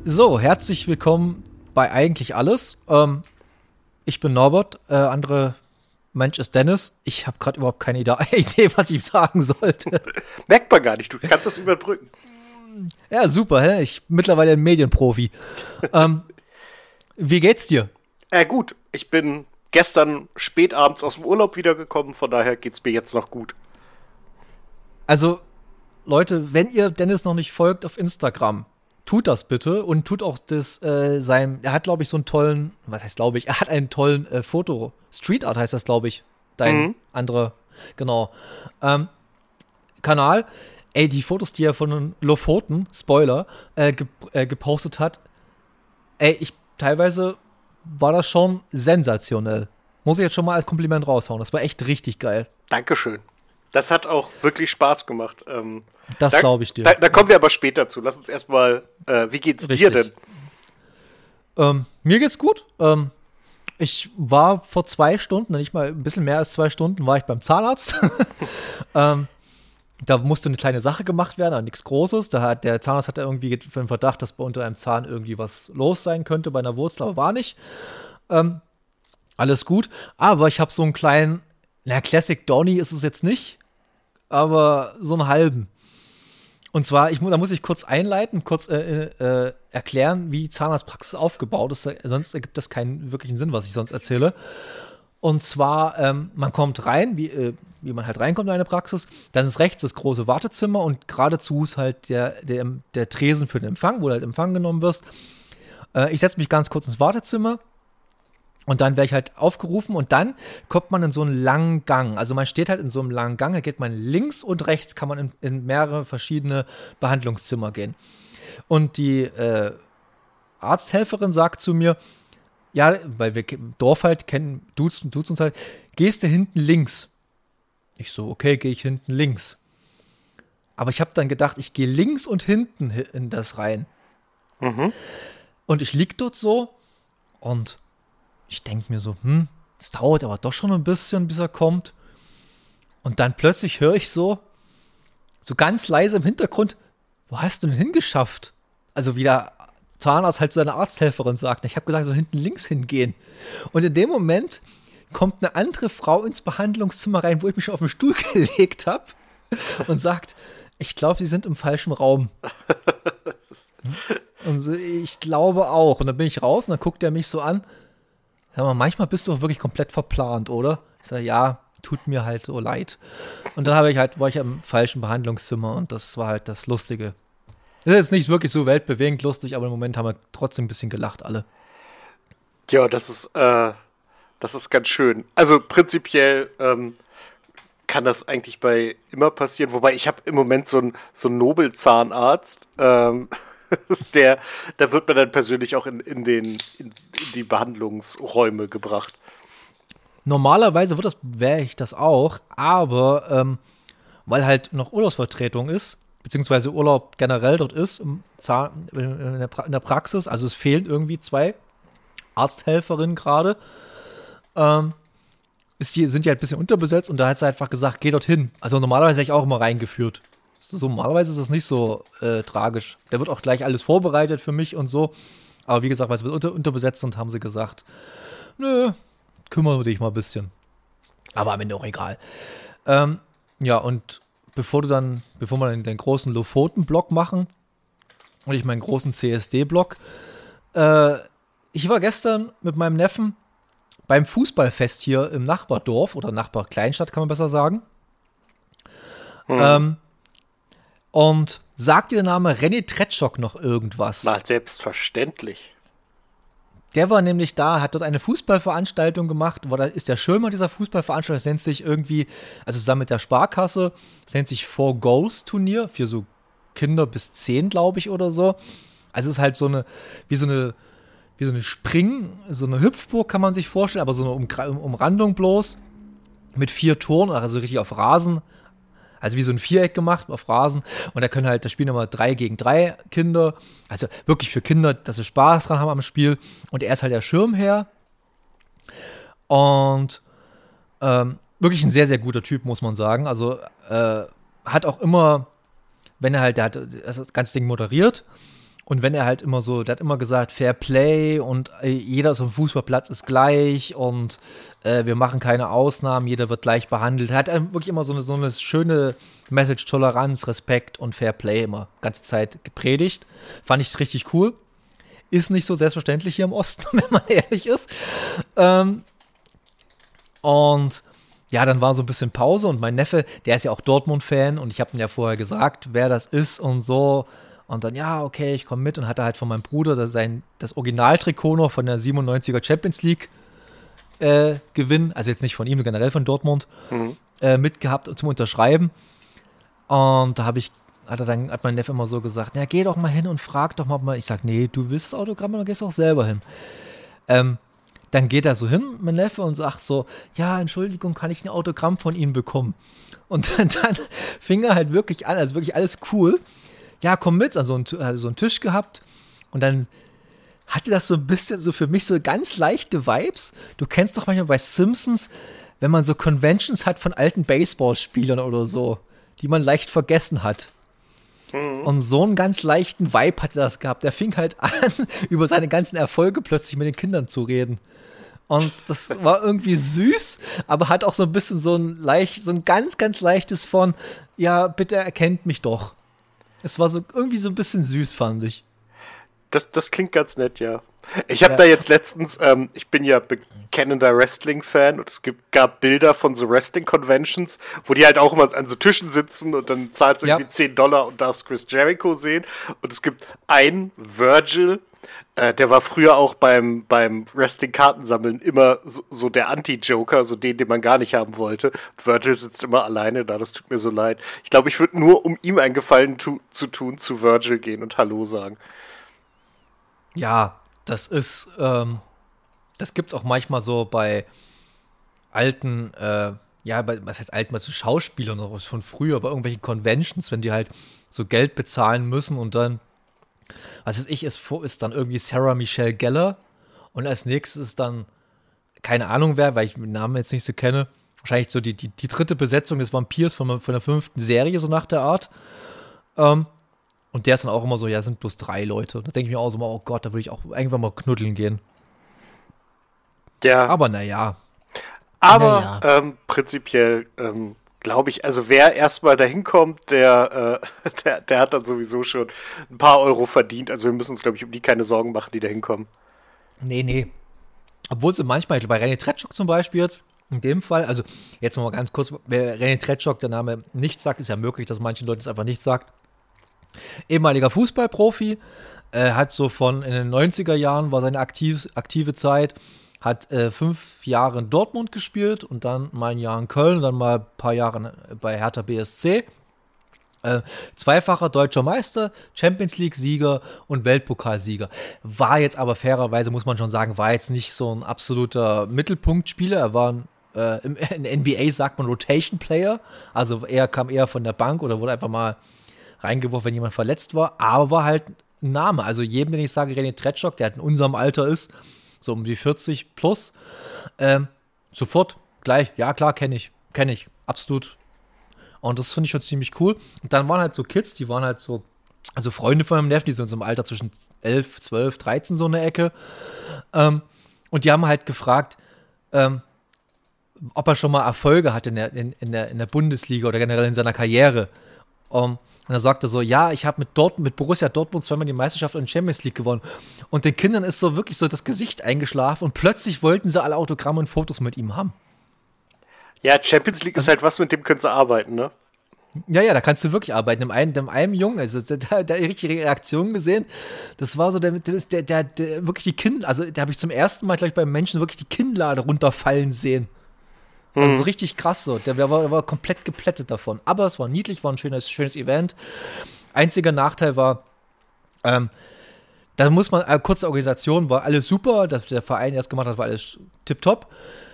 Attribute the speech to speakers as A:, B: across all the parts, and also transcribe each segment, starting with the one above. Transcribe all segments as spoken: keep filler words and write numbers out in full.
A: So, herzlich willkommen bei Eigentlich Alles. Ähm, ich bin Norbert, äh, andere Mensch ist Dennis. Ich habe gerade überhaupt keine Idee, was ich sagen sollte.
B: Merkt man gar nicht, du kannst das überbrücken.
A: Ja, super, hä? Ich bin mittlerweile ein Medienprofi. ähm, wie geht's dir?
B: Äh, gut, ich bin gestern spät abends aus dem Urlaub wiedergekommen, von daher geht's mir jetzt noch gut.
A: Also, Leute, wenn ihr Dennis noch nicht folgt auf Instagram, tut das bitte und tut auch das, äh, sein, er hat, glaube ich, so einen tollen, was heißt, glaube ich, er hat einen tollen äh, Foto, Street Art heißt das, glaube ich, dein
B: Mhm.
A: anderer, genau, ähm, Kanal. Ey, die Fotos, die er von den Lofoten, Spoiler, äh, gep äh, gepostet hat, ey, ich, teilweise war das schon sensationell. Muss ich jetzt schon mal als Kompliment raushauen, das war echt richtig geil.
B: Dankeschön. Das hat auch wirklich Spaß gemacht. Ähm,
A: Das
B: da,
A: glaube ich dir.
B: Da, da kommen wir aber später zu. Lass uns erstmal, äh, wie geht's dir denn?
A: Richtig. Ähm, mir geht's gut. Ähm, ich war vor zwei Stunden, nicht mal ein bisschen mehr als zwei Stunden, war ich beim Zahnarzt. ähm, da musste eine kleine Sache gemacht werden, aber nichts Großes. Da hat, der Zahnarzt hatte irgendwie für den Verdacht, dass bei unter einem Zahn irgendwie was los sein könnte bei einer Wurzel, aber war nicht. Ähm, alles gut. Aber ich habe so einen kleinen, na, Classic Donny ist es jetzt nicht, aber so einen halben. Und zwar, ich, mu- da muss ich kurz einleiten, kurz äh, äh, erklären, wie Zahnarztpraxis aufgebaut ist. Sonst ergibt das keinen wirklichen Sinn, was ich sonst erzähle. Und zwar, ähm, man kommt rein, wie, äh, wie man halt reinkommt in eine Praxis. Dann ist rechts das große Wartezimmer und geradezu ist halt der, der, der Tresen für den Empfang, wo du halt Empfang genommen wirst. Äh, ich setze mich ganz kurz ins Wartezimmer. Und dann werde ich halt aufgerufen und dann kommt man in so einen langen Gang. Also man steht halt in so einem langen Gang, da geht man links und rechts, kann man in, in mehrere verschiedene Behandlungszimmer gehen. Und die äh, Arzthelferin sagt zu mir, ja, weil wir ke- im Dorf halt kennen, duzen, duzen uns halt, gehst du hinten links? Ich so, okay, gehe ich hinten links. Aber ich habe dann gedacht, ich gehe links und hinten hi- in das rein.
B: Mhm.
A: Und ich lieg dort so und ich denke mir so, hm, es dauert aber doch schon ein bisschen, bis er kommt. Und dann plötzlich höre ich so, so ganz leise im Hintergrund, wo hast du denn hingeschafft? Also wie der Zahnarzt halt zu seiner Arzthelferin sagt. Ich habe gesagt, so hinten links hingehen. Und in dem Moment kommt eine andere Frau ins Behandlungszimmer rein, wo ich mich schon auf den Stuhl gelegt habe und sagt, ich glaube, Sie sind im falschen Raum. Und so, ich glaube auch. Und dann bin ich raus und dann guckt er mich so an. Sag mal, manchmal bist du auch wirklich komplett verplant, oder? Ich sage, ja, tut mir halt so leid. Und dann habe ich halt, war ich im falschen Behandlungszimmer und das war halt das Lustige. Das ist jetzt nicht wirklich so weltbewegend lustig, aber im Moment haben wir trotzdem ein bisschen gelacht alle.
B: Ja, das ist, äh, das ist ganz schön. Also prinzipiell ähm, kann das eigentlich bei immer passieren. Wobei ich habe im Moment so einen so einen Nobelzahnarzt, ähm, der, da wird man dann persönlich auch in, in, den, in, in die Behandlungsräume gebracht.
A: Normalerweise wird das, wäre ich das auch, aber ähm, weil halt noch Urlaubsvertretung ist, beziehungsweise Urlaub generell dort ist, im Zahn, in, der pra in der Praxis, also es fehlen irgendwie zwei Arzthelferinnen gerade, ähm, ist die, sind die halt ein bisschen unterbesetzt und da hat sie einfach gesagt, geh dorthin. Also normalerweise hätte ich auch immer reingeführt. So, normalerweise ist es nicht so äh, tragisch. Da wird auch gleich alles vorbereitet für mich und so. Aber wie gesagt, weil es wird unter, unterbesetzt und haben sie gesagt, nö, kümmere dich mal ein bisschen. Aber am Ende auch egal. Ähm, ja, und bevor du dann, bevor wir dann den großen Lofoten-Block machen und ich meinen großen C S D-Block, äh, ich war gestern mit meinem Neffen beim Fußballfest hier im Nachbardorf oder Nachbarkleinstadt, kann man besser sagen.
B: Hm.
A: Ähm, und sagt dir der Name René Tretschok noch irgendwas?
B: Na, selbstverständlich.
A: Der war nämlich da, hat dort eine Fußballveranstaltung gemacht, war da ist der Schirmer dieser Fußballveranstaltung, das nennt sich irgendwie, also zusammen mit der Sparkasse, das nennt sich Four Goals Turnier für so Kinder bis zehn, glaube ich, oder so. Also es ist halt so eine, wie so eine, wie so eine Spring, so eine Hüpfburg kann man sich vorstellen, aber so eine Umgra- Umrandung bloß mit vier Toren, also richtig auf Rasen. Also wie so ein Viereck gemacht auf Rasen. Und da können halt, da spielen immer drei gegen drei Kinder. Also wirklich für Kinder, dass sie Spaß dran haben am Spiel. Und er ist halt der Schirmherr. Und ähm, wirklich ein sehr, sehr guter Typ, muss man sagen. Also äh, hat auch immer, wenn er halt, der hat das ganze Ding moderiert. Und wenn er halt immer so, der hat immer gesagt, Fair Play und äh, jeder auf dem Fußballplatz ist gleich und äh, wir machen keine Ausnahmen, jeder wird gleich behandelt. Er hat wirklich immer so eine, so eine schöne Message, Toleranz, Respekt und Fair Play immer ganze Zeit gepredigt. Fand ich richtig cool. Ist nicht so selbstverständlich hier im Osten, wenn man ehrlich ist. Ähm, und ja, dann war so ein bisschen Pause und mein Neffe, der ist ja auch Dortmund-Fan und ich habe ihm ja vorher gesagt, wer das ist und so. Und dann, ja, okay, ich komme mit und hatte halt von meinem Bruder das, sein, das Originaltrikot noch von der siebenundneunziger Champions League äh, Gewinn, also jetzt nicht von ihm, generell von Dortmund, mhm. äh, mitgehabt zum Unterschreiben. Und da habe ich, hat er dann, hat mein Neffe immer so gesagt, na, geh doch mal hin und frag doch mal, mal. Ich sag, nee, du willst das Autogramm, dann gehst du auch selber hin. Ähm, dann geht er so hin, mein Neffe, und sagt so, ja, Entschuldigung, kann ich ein Autogramm von Ihnen bekommen? Und dann, dann fing er halt wirklich an, also wirklich alles cool. Ja, komm mit, also so einen, so einen Tisch gehabt und dann hatte das so ein bisschen so für mich so ganz leichte Vibes. Du kennst doch manchmal bei Simpsons, wenn man so Conventions hat von alten Baseballspielern oder so, die man leicht vergessen hat. Mhm. Und so einen ganz leichten Vibe hatte das gehabt. Der fing halt an, über seine ganzen Erfolge plötzlich mit den Kindern zu reden. Und das war irgendwie süß, aber hat auch so ein bisschen so ein leicht, so ein ganz, ganz leichtes von, ja, bitte erkennt mich doch. Es war so irgendwie so ein bisschen süß, fand ich.
B: Das, das klingt ganz nett, ja. Ich habe ja. da jetzt letztens, ähm, ich bin ja bekennender Wrestling-Fan und es gibt, gab Bilder von so Wrestling-Conventions, wo die halt auch immer an so Tischen sitzen und dann zahlst du ja. irgendwie zehn Dollar und darfst Chris Jericho sehen. Und es gibt einen Virgil, äh, der war früher auch beim, beim Wrestling-Kartensammeln immer so, so der Anti-Joker, so den, den man gar nicht haben wollte. Und Virgil sitzt immer alleine da, das tut mir so leid. Ich glaube, ich würde nur, um ihm einen Gefallen tu- zu tun, zu Virgil gehen und Hallo sagen.
A: Ja, das ist, ähm, das gibt's auch manchmal so bei alten, äh, ja, bei, was heißt alten, bei so Schauspielern oder was von früher, bei irgendwelchen Conventions, wenn die halt so Geld bezahlen müssen und dann, was weiß ich, ist, ist dann irgendwie Sarah Michelle Gellar und als nächstes ist dann, keine Ahnung wer, weil ich den Namen jetzt nicht so kenne, wahrscheinlich so die, die, die dritte Besetzung des Vampirs von, von der fünften Serie, so nach der Art. Ähm, Und der ist dann auch immer so, ja, sind bloß drei Leute. Da denke ich mir auch so, oh Gott, da würde ich auch irgendwann mal knuddeln gehen.
B: Ja.
A: Aber naja.
B: Aber
A: naja.
B: Ähm, prinzipiell ähm, glaube ich, also wer erstmal dahin kommt, der, äh, der, der hat dann sowieso schon ein paar Euro verdient. Also wir müssen uns, glaube ich, um die keine Sorgen machen, die da hinkommen.
A: Nee, nee. Obwohl sie manchmal, bei René Tretschok zum Beispiel jetzt, in dem Fall, also jetzt mal ganz kurz, wer René Tretschok der Name nicht sagt, ist ja möglich, dass manchen Leuten es einfach nicht sagt. Ehemaliger Fußballprofi, äh, hat so von in den neunziger Jahren war seine aktiv, aktive Zeit, hat äh, fünf Jahre in Dortmund gespielt und dann mal ein Jahr in Köln und dann mal ein paar Jahre bei Hertha B S C. Äh, zweifacher deutscher Meister, Champions League-Sieger und Weltpokalsieger. War jetzt aber fairerweise, muss man schon sagen, war jetzt nicht so ein absoluter Mittelpunktspieler. Er war ein äh, im, in N B A sagt man Rotation Player, also er kam eher von der Bank oder wurde einfach mal reingeworfen, wenn jemand verletzt war, aber war halt ein Name. Also jedem, den ich sage, René Tretschok, der halt in unserem Alter ist, so um die vierzig plus, ähm, sofort gleich, ja klar, kenne ich, kenne ich, absolut. Und das finde ich schon ziemlich cool. Und dann waren halt so Kids, die waren halt so, also Freunde von meinem Neffen, die sind so im Alter zwischen elf, zwölf, dreizehn so eine Ecke. Ähm, und die haben halt gefragt, ähm, ob er schon mal Erfolge hatte in der, in, in, der, in der Bundesliga oder generell in seiner Karriere. Um, Und er sagte so, ja, ich habe mit, Dort- mit Borussia Dortmund zweimal die Meisterschaft und Champions League gewonnen. Und den Kindern ist so wirklich so das Gesicht eingeschlafen und plötzlich wollten sie alle Autogramme und Fotos mit ihm haben.
B: Ja, Champions League ist halt was, mit dem können sie arbeiten, ne?
A: Ja, ja, da kannst du wirklich arbeiten. Im einen, dem einen Jungen, also der, der, der richtige Reaktion gesehen, das war so, der, der, der, der wirklich die Kinn, also da habe ich zum ersten Mal, glaube ich, beim Menschen wirklich die Kinnlade runterfallen sehen. Also so richtig krass so. Der, der, war, der war komplett geplättet davon. Aber es war niedlich, war ein schönes, schönes Event. Einziger Nachteil war, ähm, da muss man, äh, kurze Organisation, war alles super, dass der Verein erst gemacht hat, war alles tipptopp.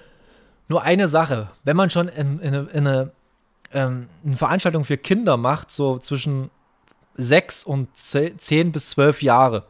A: Nur eine Sache, wenn man schon in, in, in eine, ähm, eine Veranstaltung für Kinder macht, so zwischen sechs und zehn bis zwölf Jahre,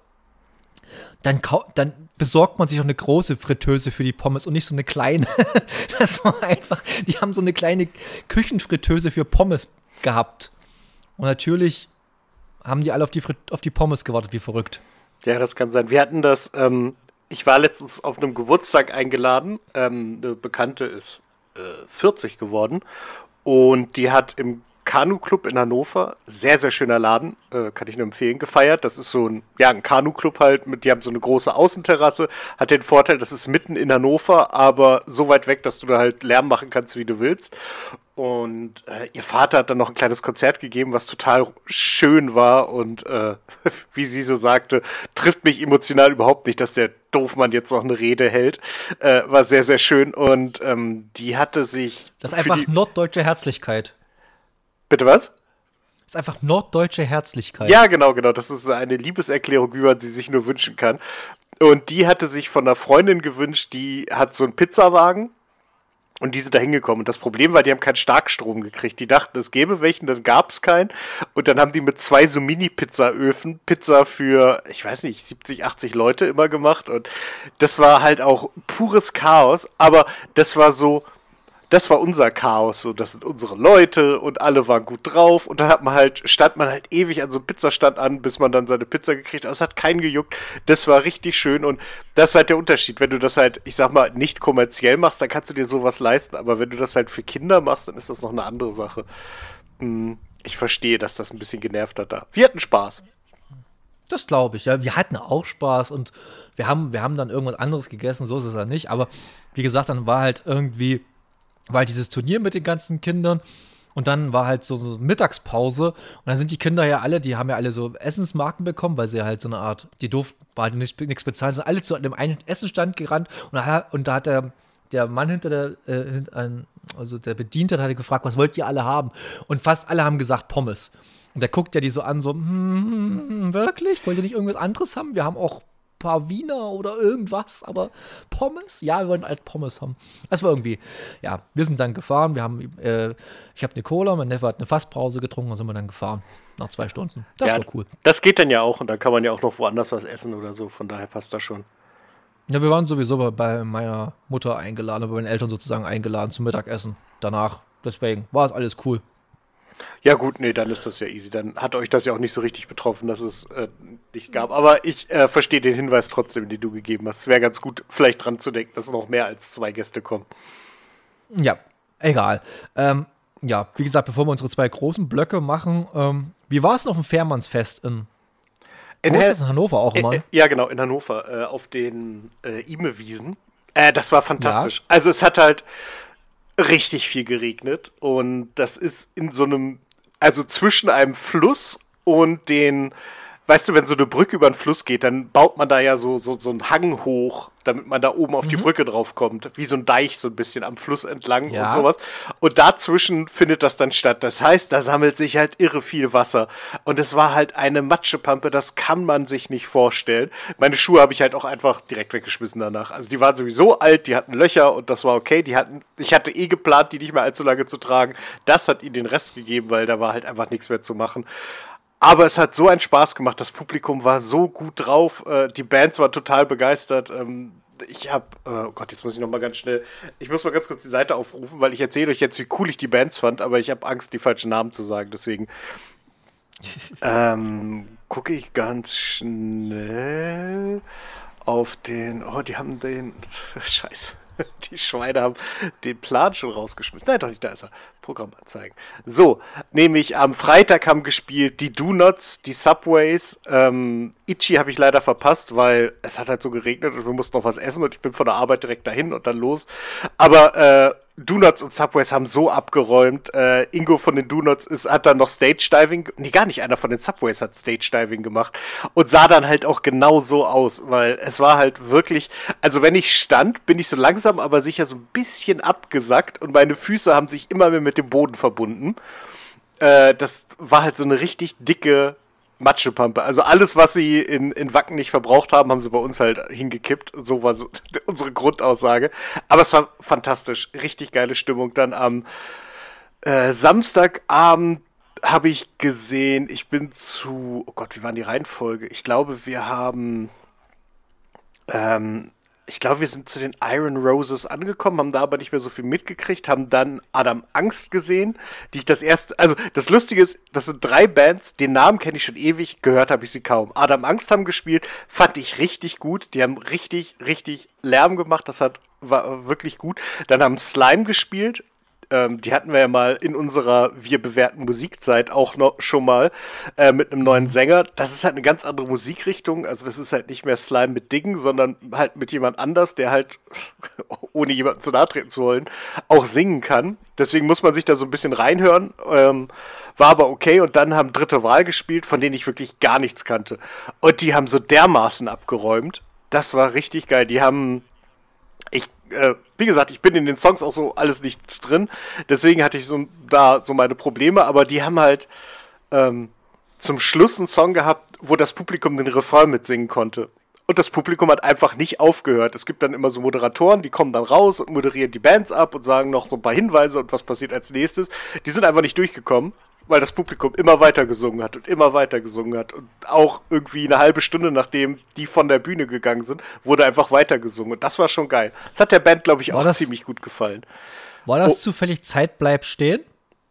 A: Dann, dann besorgt man sich auch eine große Fritteuse für die Pommes und nicht so eine kleine. Das war einfach, die haben so eine kleine Küchenfritteuse für Pommes gehabt. Und natürlich haben die alle auf die, Frit- auf die Pommes gewartet, wie verrückt.
B: Ja, das kann sein. Wir hatten das, ähm, ich war letztens auf einem Geburtstag eingeladen. Ähm, eine Bekannte ist äh, vierzig geworden und die hat im Kanu-Club in Hannover, sehr, sehr schöner Laden, äh, kann ich nur empfehlen, gefeiert. Das ist so ein, ja, ein Kanu-Club halt, mit, die haben so eine große Außenterrasse, hat den Vorteil, das ist mitten in Hannover, aber so weit weg, dass du da halt Lärm machen kannst, wie du willst. Und äh, ihr Vater hat dann noch ein kleines Konzert gegeben, was total schön war und äh, wie sie so sagte, trifft mich emotional überhaupt nicht, dass der Doofmann jetzt noch eine Rede hält. Äh, war sehr, sehr schön und ähm, die hatte sich...
A: Das ist einfach
B: die...
A: norddeutsche Herzlichkeit.
B: Bitte was?
A: Das ist einfach norddeutsche Herzlichkeit.
B: Ja, genau, genau. Das ist eine Liebeserklärung, wie man sie sich nur wünschen kann. Und die hatte sich von einer Freundin gewünscht, die hat so einen Pizzawagen. Und die sind da hingekommen. Und das Problem war, die haben keinen Starkstrom gekriegt. Die dachten, es gäbe welchen, dann gab es keinen. Und dann haben die mit zwei so Mini-Pizzaöfen Pizza für, ich weiß nicht, siebzig, achtzig Leute immer gemacht. Und das war halt auch pures Chaos. Aber das war so, das war unser Chaos. So, das sind unsere Leute und alle waren gut drauf. Und dann hat man halt, stand man halt ewig an so einem Pizzastand an, bis man dann seine Pizza gekriegt hat. Es hat keinen gejuckt. Das war richtig schön. Und das ist halt der Unterschied. Wenn du das halt, ich sag mal, nicht kommerziell machst, dann kannst du dir sowas leisten. Aber wenn du das halt für Kinder machst, dann ist das noch eine andere Sache. Ich verstehe, dass das ein bisschen genervt hat da. Wir hatten Spaß.
A: Das glaube ich, ja. Wir hatten auch Spaß und wir haben, wir haben dann irgendwas anderes gegessen, so ist es ja nicht. Aber wie gesagt, dann war halt irgendwie, war halt dieses Turnier mit den ganzen Kindern und dann war halt so eine Mittagspause und dann sind die Kinder ja alle, die haben ja alle so Essensmarken bekommen, weil sie halt so eine Art, die durften halt nicht, nichts bezahlen, sind alle zu dem einen Essenstand gerannt und da hat, und da hat der, der Mann hinter der, äh, ein, also der Bediente hat gefragt, was wollt ihr alle haben? Und fast alle haben gesagt Pommes. Und der guckt ja die so an, so, hm, wirklich? Wollt ihr nicht irgendwas anderes haben? Wir haben auch paar Wiener oder irgendwas, aber Pommes? Ja, wir wollten halt Pommes haben. Das war irgendwie, ja, wir sind dann gefahren, wir haben, äh, ich habe eine Cola, mein Neffe hat eine Fasspause getrunken und sind wir dann gefahren. Nach zwei Stunden. Das
B: ja,
A: war cool.
B: Das geht dann ja auch und dann kann man ja auch noch woanders was essen oder so, von daher passt das schon.
A: Ja, wir waren sowieso bei, bei meiner Mutter eingeladen, bei meinen Eltern sozusagen eingeladen zum Mittagessen. Danach, deswegen war es alles cool.
B: Ja gut, nee, dann ist das ja easy. Dann hat euch das ja auch nicht so richtig betroffen, dass es äh, nicht gab. Aber ich äh, verstehe den Hinweis trotzdem, den du gegeben hast. Wäre ganz gut, vielleicht dran zu denken, dass noch mehr als zwei Gäste kommen.
A: Ja, egal. Ähm, ja, wie gesagt, bevor wir unsere zwei großen Blöcke machen, ähm, wie war es noch ein Fährmannsfest in,
B: in
A: wo ist das in Hannover auch immer?
B: Äh, äh, ja, genau, in Hannover, äh, auf den äh, Ime-Wiesen. Äh, das war fantastisch. Ja. Also es hat halt richtig viel geregnet und das ist in so einem, also zwischen einem Fluss und den, weißt du, wenn so eine Brücke über den Fluss geht, dann baut man da ja so, so, so einen Hang hoch, damit man da oben auf mhm. die Brücke drauf kommt, wie so ein Deich so ein bisschen am Fluss entlang ja. und sowas. Und dazwischen findet das dann statt. Das heißt, da sammelt sich halt irre viel Wasser. Und es war halt eine Matschepampe, das kann man sich nicht vorstellen. Meine Schuhe habe ich halt auch einfach direkt weggeschmissen danach. Also die waren sowieso alt, die hatten Löcher und das war okay. Die hatten, ich hatte eh geplant, die nicht mehr allzu lange zu tragen. Das hat ihnen den Rest gegeben, weil da war halt einfach nichts mehr zu machen. Aber es hat so einen Spaß gemacht, das Publikum war so gut drauf, äh, die Bands waren total begeistert. Ähm, ich hab, äh, oh Gott, jetzt muss ich noch mal ganz schnell, ich muss mal ganz kurz die Seite aufrufen, weil ich erzähle euch jetzt, wie cool ich die Bands fand, aber ich habe Angst, die falschen Namen zu sagen, deswegen ähm, gucke ich ganz schnell auf den, oh, die haben den, scheiße. Die Schweine haben den Plan schon rausgeschmissen. Nein, doch nicht, da ist er. Programm anzeigen. So, nämlich am Freitag haben gespielt die Do-Nots, die Subways. Ähm, Itchy habe ich leider verpasst, weil es hat halt so geregnet und wir mussten noch was essen und ich bin von der Arbeit direkt dahin und dann los. Aber äh, Do-Nots und Subways haben so abgeräumt. Äh, Ingo von den Do-Nots ist, hat dann noch Stage-Diving, nee, gar nicht, einer von den Subways hat Stage-Diving gemacht und sah dann halt auch genau so aus, weil es war halt wirklich, also wenn ich stand, bin ich so langsam, aber sicher so ein bisschen abgesackt und meine Füße haben sich immer mehr mit dem Boden verbunden. Äh, das war halt so eine richtig dicke Matschepampe. Also alles, was sie in, in Wacken nicht verbraucht haben, haben sie bei uns halt hingekippt. So war so unsere Grundaussage. Aber es war fantastisch. Richtig geile Stimmung. Dann am äh, Samstagabend habe ich gesehen, ich bin zu, oh Gott, wie war die Reihenfolge? Ich glaube, wir haben ähm, ich glaube, wir sind zu den Iron Roses angekommen, haben da aber nicht mehr so viel mitgekriegt, haben dann Adam Angst gesehen, die ich das erste, also das Lustige ist, das sind drei Bands, den Namen kenne ich schon ewig, gehört habe ich sie kaum. Adam Angst haben gespielt, fand ich richtig gut, die haben richtig, richtig Lärm gemacht, das hat, war wirklich gut. Dann haben Slime gespielt, ähm, die hatten wir ja mal in unserer wir bewerten Musikzeit auch noch schon mal äh, mit einem neuen Sänger. Das ist halt eine ganz andere Musikrichtung. Also das ist halt nicht mehr Slime mit Dingen, sondern halt mit jemand anders, der halt, ohne jemanden zu nahe treten zu wollen, auch singen kann. Deswegen muss man sich da so ein bisschen reinhören. Ähm, war aber okay. Und dann haben Dritte Wahl gespielt, von denen ich wirklich gar nichts kannte. Und die haben so dermaßen abgeräumt. Das war richtig geil. Die haben ich, äh, wie gesagt, ich bin in den Songs auch so alles nichts drin, deswegen hatte ich so da so meine Probleme, aber die haben halt ähm, zum Schluss einen Song gehabt, wo das Publikum den Refrain mitsingen konnte. Und das Publikum hat einfach nicht aufgehört. Es gibt dann immer so Moderatoren, die kommen dann raus und moderieren die Bands ab und sagen noch so ein paar Hinweise und was passiert als nächstes. Die sind einfach nicht durchgekommen, weil das Publikum immer weiter gesungen hat und immer weiter gesungen hat. Und auch irgendwie eine halbe Stunde, nachdem die von der Bühne gegangen sind, wurde einfach weiter gesungen. Und das war schon geil. Das hat der Band, glaube ich,
A: War
B: auch
A: das-
B: ziemlich gut gefallen.
A: War das
B: Oh.
A: zufällig Zeit bleibt stehen?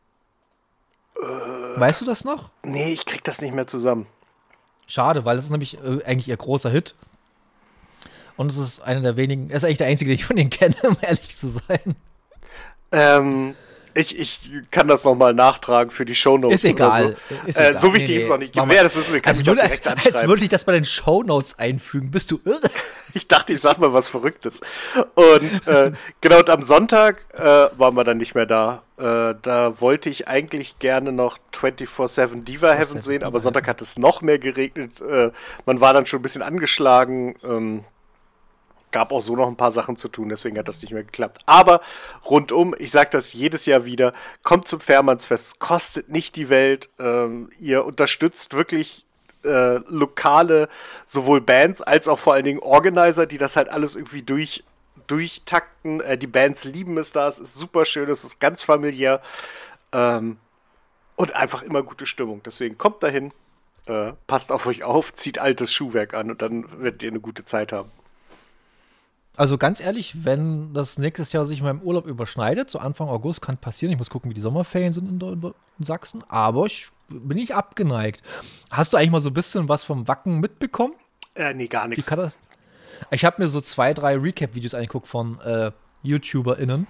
A: Weißt du das noch?
B: Nee, ich krieg das nicht mehr zusammen.
A: Schade, weil das ist nämlich äh, eigentlich ihr großer Hit. Und es ist einer der wenigen, er ist eigentlich der einzige, den ich von denen kenne, um ehrlich zu sein.
B: Ähm, ich, ich kann das nochmal nachtragen für die Shownotes.
A: Ist egal.
B: Oder so.
A: Ist
B: äh,
A: egal.
B: so wichtig
A: Nee,
B: ist es noch
A: nee.
B: nicht.
A: Mach mal.
B: Wer das wissen will, kann
A: Als
B: mich
A: würde,
B: auch
A: als,
B: direkt
A: als
B: anschreiben.
A: würde ich das bei den Shownotes einfügen. Bist du irre?
B: Ich dachte, ich sag mal was Verrücktes. Und äh, genau, und am Sonntag äh, waren wir dann nicht mehr da. Äh, da wollte ich eigentlich gerne noch vierundzwanzig sieben Diva Heaven sehen, aber Sonntag hat es noch mehr geregnet. Äh, man war dann schon ein bisschen angeschlagen. Ähm, gab auch so noch ein paar Sachen zu tun, deswegen hat das nicht mehr geklappt. Aber rundum, ich sage das jedes Jahr wieder, kommt zum Fährmannsfest, es kostet nicht die Welt. Ähm, ihr unterstützt wirklich äh, lokale, sowohl Bands als auch vor allen Dingen Organizer, die das halt alles irgendwie durch, durchtakten. Äh, die Bands lieben es da, es ist super schön, es ist ganz familiär ähm, und einfach immer gute Stimmung. Deswegen kommt dahin, äh, passt auf euch auf, zieht altes Schuhwerk an und dann werdet ihr eine gute Zeit haben.
A: Also ganz ehrlich, wenn das nächstes Jahr sich in meinem Urlaub überschneidet, so Anfang August kann passieren. Ich muss gucken, wie die Sommerferien sind in, in, in Sachsen. Aber ich bin nicht abgeneigt. Hast du eigentlich mal so ein bisschen was vom Wacken mitbekommen?
B: Äh, nee, gar
A: Wie
B: nichts.
A: kann das? Ich habe mir so zwei, drei Recap-Videos angeguckt von äh, YouTuberInnen.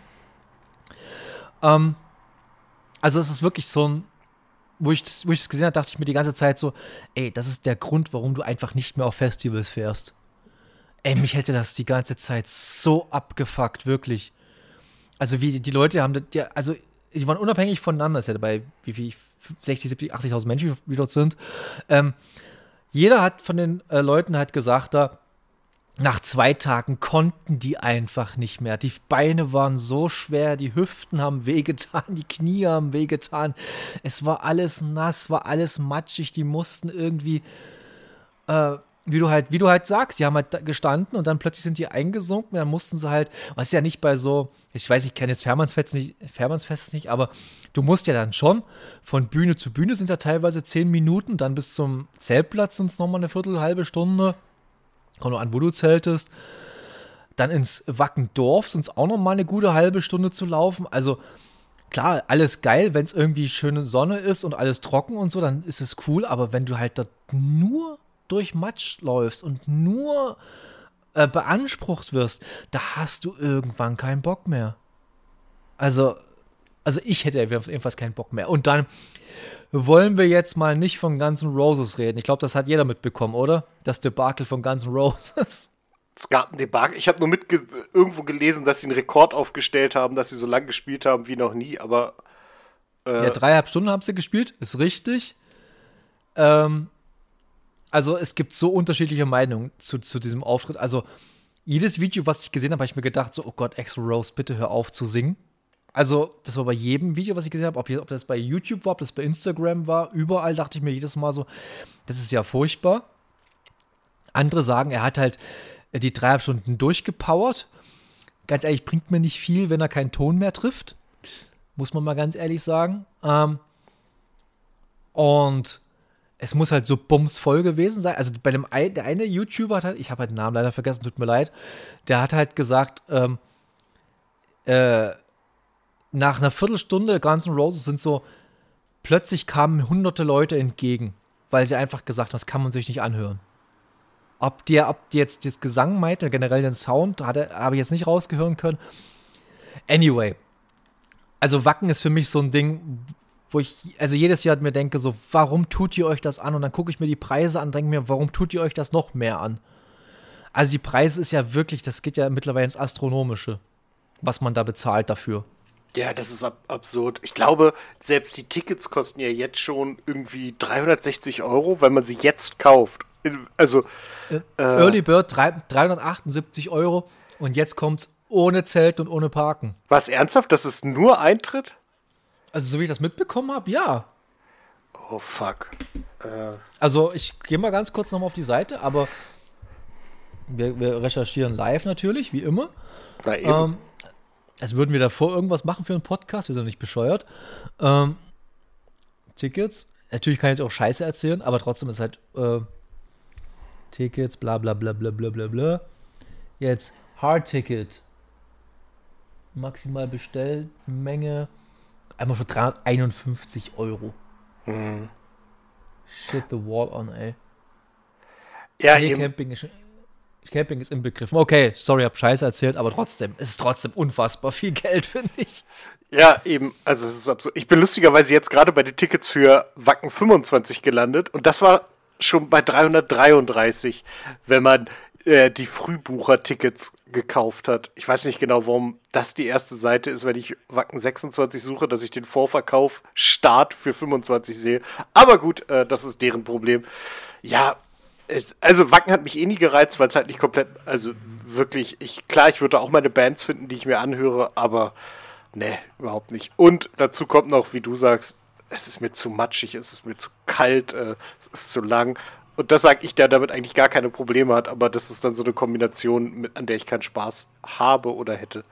A: Ähm, also es ist wirklich so ein, wo ich das, wo ich das gesehen habe, dachte ich mir die ganze Zeit so, ey, das ist der Grund, warum du einfach nicht mehr auf Festivals fährst. Ey, mich hätte das die ganze Zeit so abgefuckt, wirklich. Also wie die Leute haben, das- die, also die waren unabhängig voneinander, ist ja dabei, wie viel, sechzig, siebzig, achtzigtausend Menschen, wie dort sind. Ähm, jeder hat von den äh, Leuten halt gesagt, da, nach zwei Tagen konnten die einfach nicht mehr. Die Beine waren so schwer, die Hüften haben wehgetan, die Knie haben wehgetan. Es war alles nass, war alles matschig, die mussten irgendwie äh, wie du halt, wie du halt sagst, die haben halt da gestanden und dann plötzlich sind die eingesunken, dann mussten sie halt, was ist ja nicht bei so, ich weiß, ich kenne jetzt Fährmannsfest nicht, Fährmannsfest nicht, aber du musst ja dann schon von Bühne zu Bühne sind ja teilweise zehn Minuten, dann bis zum Zeltplatz sind es nochmal eine Viertel, halbe Stunde, kommt noch an, wo du zeltest, dann ins Wackendorf sind es auch nochmal eine gute halbe Stunde zu laufen, also klar, alles geil, wenn es irgendwie schöne Sonne ist und alles trocken und so, dann ist es cool, aber wenn du halt dort nur durch Matsch läufst und nur äh, beansprucht wirst, da hast du irgendwann keinen Bock mehr. Also, also ich hätte jedenfalls keinen Bock mehr. Und dann wollen wir jetzt mal nicht von Guns N' Roses reden. Ich glaube, das hat jeder mitbekommen, oder? Das Debakel von Guns N' Roses.
B: Es gab ein Debakel. Ich habe nur mit irgendwo gelesen, dass sie einen Rekord aufgestellt haben, dass sie so lange gespielt haben wie noch nie, aber äh,
A: Ja, dreieinhalb Stunden haben sie gespielt, ist richtig. Ähm, Also es gibt so unterschiedliche Meinungen zu, zu diesem Auftritt. Also jedes Video, was ich gesehen habe, habe ich mir gedacht, so, oh Gott, Axl Rose, bitte hör auf zu singen. Also das war bei jedem Video, was ich gesehen habe, ob, ob das bei YouTube war, ob das bei Instagram war, überall dachte ich mir jedes Mal so, das ist ja furchtbar. Andere sagen, er hat halt die dreieinhalb Stunden durchgepowert. Ganz ehrlich, bringt mir nicht viel, wenn er keinen Ton mehr trifft. Muss man mal ganz ehrlich sagen. Ähm, und es muss halt so bumsvoll gewesen sein. Also bei dem ein, der eine YouTuber hat halt, ich habe halt den Namen leider vergessen, tut mir leid, der hat halt gesagt, ähm, äh, nach einer Viertelstunde Guns N' Roses sind so, plötzlich kamen hunderte Leute entgegen, weil sie einfach gesagt haben, das kann man sich nicht anhören. Ob die, ob die jetzt das Gesang meint oder generell den Sound, habe ich jetzt nicht rausgehören können. Anyway, also Wacken ist für mich so ein Ding, wo ich also jedes Jahr mir denke, so, warum tut ihr euch das an? Und dann gucke ich mir die Preise an und denke mir, warum tut ihr euch das noch mehr an? Also die Preise ist ja wirklich, das geht ja mittlerweile ins Astronomische, was man da bezahlt dafür.
B: Ja, das ist ab absurd. Ich glaube, selbst die Tickets kosten ja jetzt schon irgendwie dreihundertsechzig Euro, wenn man sie jetzt kauft. Also
A: äh, Early Bird dreihundertachtundsiebzig Euro und jetzt kommt's ohne Zelt und ohne Parken.
B: Was, ernsthaft? Das ist nur Eintritt?
A: Also so wie ich das mitbekommen habe, ja.
B: Oh fuck. Äh.
A: Also ich gehe mal ganz kurz nochmal auf die Seite, aber wir, wir recherchieren live natürlich, wie immer.
B: Na eben.
A: Ähm, als würden wir davor irgendwas machen für einen Podcast, wir sind nicht bescheuert. Ähm, Tickets, natürlich kann ich auch Scheiße erzählen, aber trotzdem ist halt äh, Tickets, bla bla bla bla bla bla bla. Jetzt Hard Ticket. Maximal Bestellmenge. Einmal für dreihunderteinundfünfzig Euro.
B: Mhm.
A: Shit the wall on, ey.
B: Ja,
A: nee,
B: eben.
A: Camping ist, Camping ist inbegriffen. Okay, sorry, hab Scheiße erzählt, aber trotzdem, es ist trotzdem unfassbar viel Geld, finde ich.
B: Ja, eben, also es ist absurd. Ich bin lustigerweise jetzt gerade bei den Tickets für Wacken fünfundzwanzig gelandet und das war schon bei dreihundertdreiunddreißig, wenn man äh, die Frühbucher-Tickets gekauft hat. Ich weiß nicht genau, warum das die erste Seite ist, wenn ich Wacken sechsundzwanzig suche, dass ich den Vorverkauf Start für fünfundzwanzig sehe. Aber gut, äh, das ist deren Problem. Ja, es, also Wacken hat mich eh nie gereizt, weil es halt nicht komplett, also wirklich, ich klar, ich würde auch meine Bands finden, die ich mir anhöre, aber ne, überhaupt nicht. Und dazu kommt noch, wie du sagst, es ist mir zu matschig, es ist mir zu kalt, äh, es ist zu lang. Und das sage ich, der damit eigentlich gar keine Probleme hat, aber das ist dann so eine Kombination, mit, an der ich keinen Spaß habe oder hätte.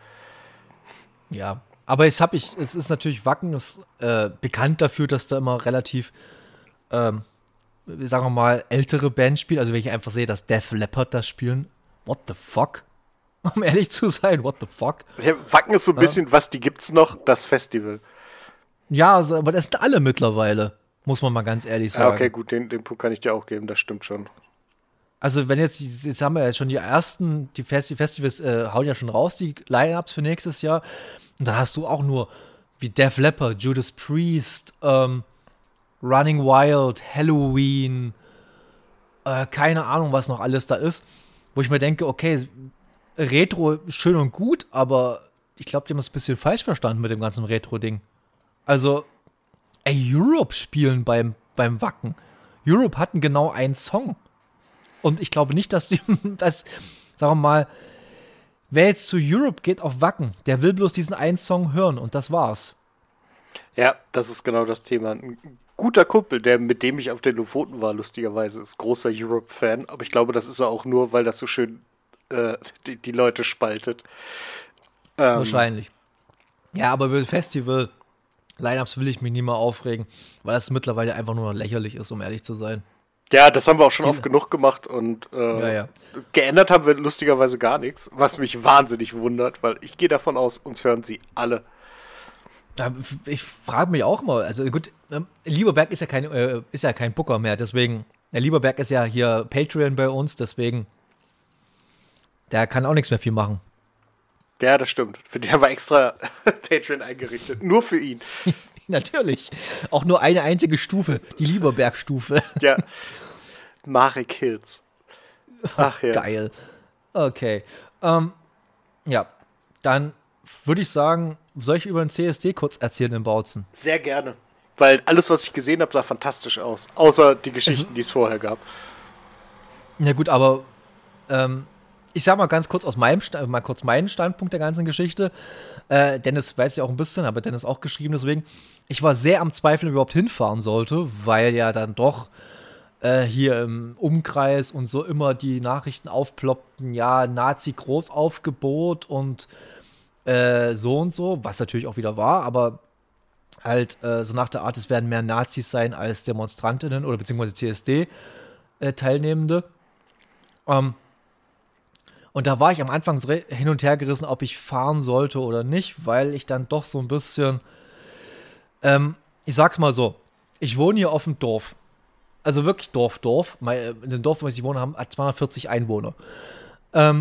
A: Ja, aber jetzt habe ich, es ist natürlich, Wacken ist äh, bekannt dafür, dass da immer relativ, ähm, sagen wir mal, ältere Bands spielen. Also wenn ich einfach sehe, dass Def Leppard das spielen, what the fuck? Um ehrlich zu sein, what the fuck?
B: Ja, Wacken ist so ein ja. bisschen, was, die gibt's noch, das Festival.
A: Ja, also, aber das sind alle mittlerweile, muss man mal ganz ehrlich sagen.
B: Ja, okay, gut, den, den Punkt kann ich dir auch geben, das stimmt schon.
A: Also wenn jetzt, jetzt haben wir ja schon die ersten, die Festi- Festivals äh, hauen ja schon raus, die Line-Ups für nächstes Jahr. Und dann hast du auch nur wie Def Leppard, Judas Priest, ähm, Running Wild, Halloween, äh, keine Ahnung, was noch alles da ist. Wo ich mir denke, okay, Retro schön und gut, aber ich glaube, die haben es ein bisschen falsch verstanden mit dem ganzen Retro-Ding. Also, ey, Europe spielen beim, beim Wacken. Europe hatten genau einen Song. Und ich glaube nicht, dass die, das, sagen wir mal, wer jetzt zu Europe geht auf Wacken, der will bloß diesen einen Song hören und das war's.
B: Ja, das ist genau das Thema. Ein guter Kumpel, der mit dem ich auf den Lofoten war, lustigerweise, ist großer Europe-Fan. Aber ich glaube, das ist er auch nur, weil das so schön äh, die, die Leute spaltet. Ähm,
A: Wahrscheinlich. Ja, aber über Festival Line-Ups will ich mich nie mal aufregen, weil das mittlerweile einfach nur noch lächerlich ist, um ehrlich zu sein.
B: Ja, das haben wir auch schon die, oft genug gemacht und äh,
A: ja, ja.
B: geändert haben wir lustigerweise gar nichts, was mich wahnsinnig wundert, weil ich gehe davon aus, uns hören sie alle.
A: Ja, ich frage mich auch mal, also gut, ähm, Lieberberg ist ja kein, äh, ist ja kein Booker mehr, deswegen, der Lieberberg ist ja hier Patreon bei uns, deswegen, der kann auch nichts mehr viel machen.
B: Ja, das stimmt. Für den haben wir extra Patreon eingerichtet. Nur für ihn.
A: Natürlich. Auch nur eine einzige Stufe. Die Lieberberg-Stufe.
B: Ja. Marek Hills. Ach ja.
A: Geil. Okay. Ähm, ja. Dann würde ich sagen, soll ich über den C S D kurz erzählen in Bautzen?
B: Sehr gerne. Weil alles, was ich gesehen habe, sah fantastisch aus. Außer die Geschichten, also, die es vorher gab.
A: Ja gut, aber ähm, ich sag mal ganz kurz aus meinem Sta- mal kurz meinen Standpunkt der ganzen Geschichte. Äh, Dennis weiß ja auch ein bisschen, aber Dennis auch geschrieben, deswegen. Ich war sehr am Zweifeln, ob ich überhaupt hinfahren sollte, weil ja dann doch äh, hier im Umkreis und so immer die Nachrichten aufploppten, ja, Nazi-Großaufgebot und äh, so und so, was natürlich auch wieder war, aber halt äh, so nach der Art, es werden mehr Nazis sein als Demonstrantinnen oder beziehungsweise C S D-Teilnehmende. Ähm, und da war ich am Anfang so hin und her gerissen, ob ich fahren sollte oder nicht, weil ich dann doch so ein bisschen, ähm, ich sag's mal so, ich wohne hier auf dem Dorf. Also wirklich Dorf, Dorf. Mein, in dem Dorf, wo ich wohne, haben hat zweihundertvierzig Einwohner. Ähm,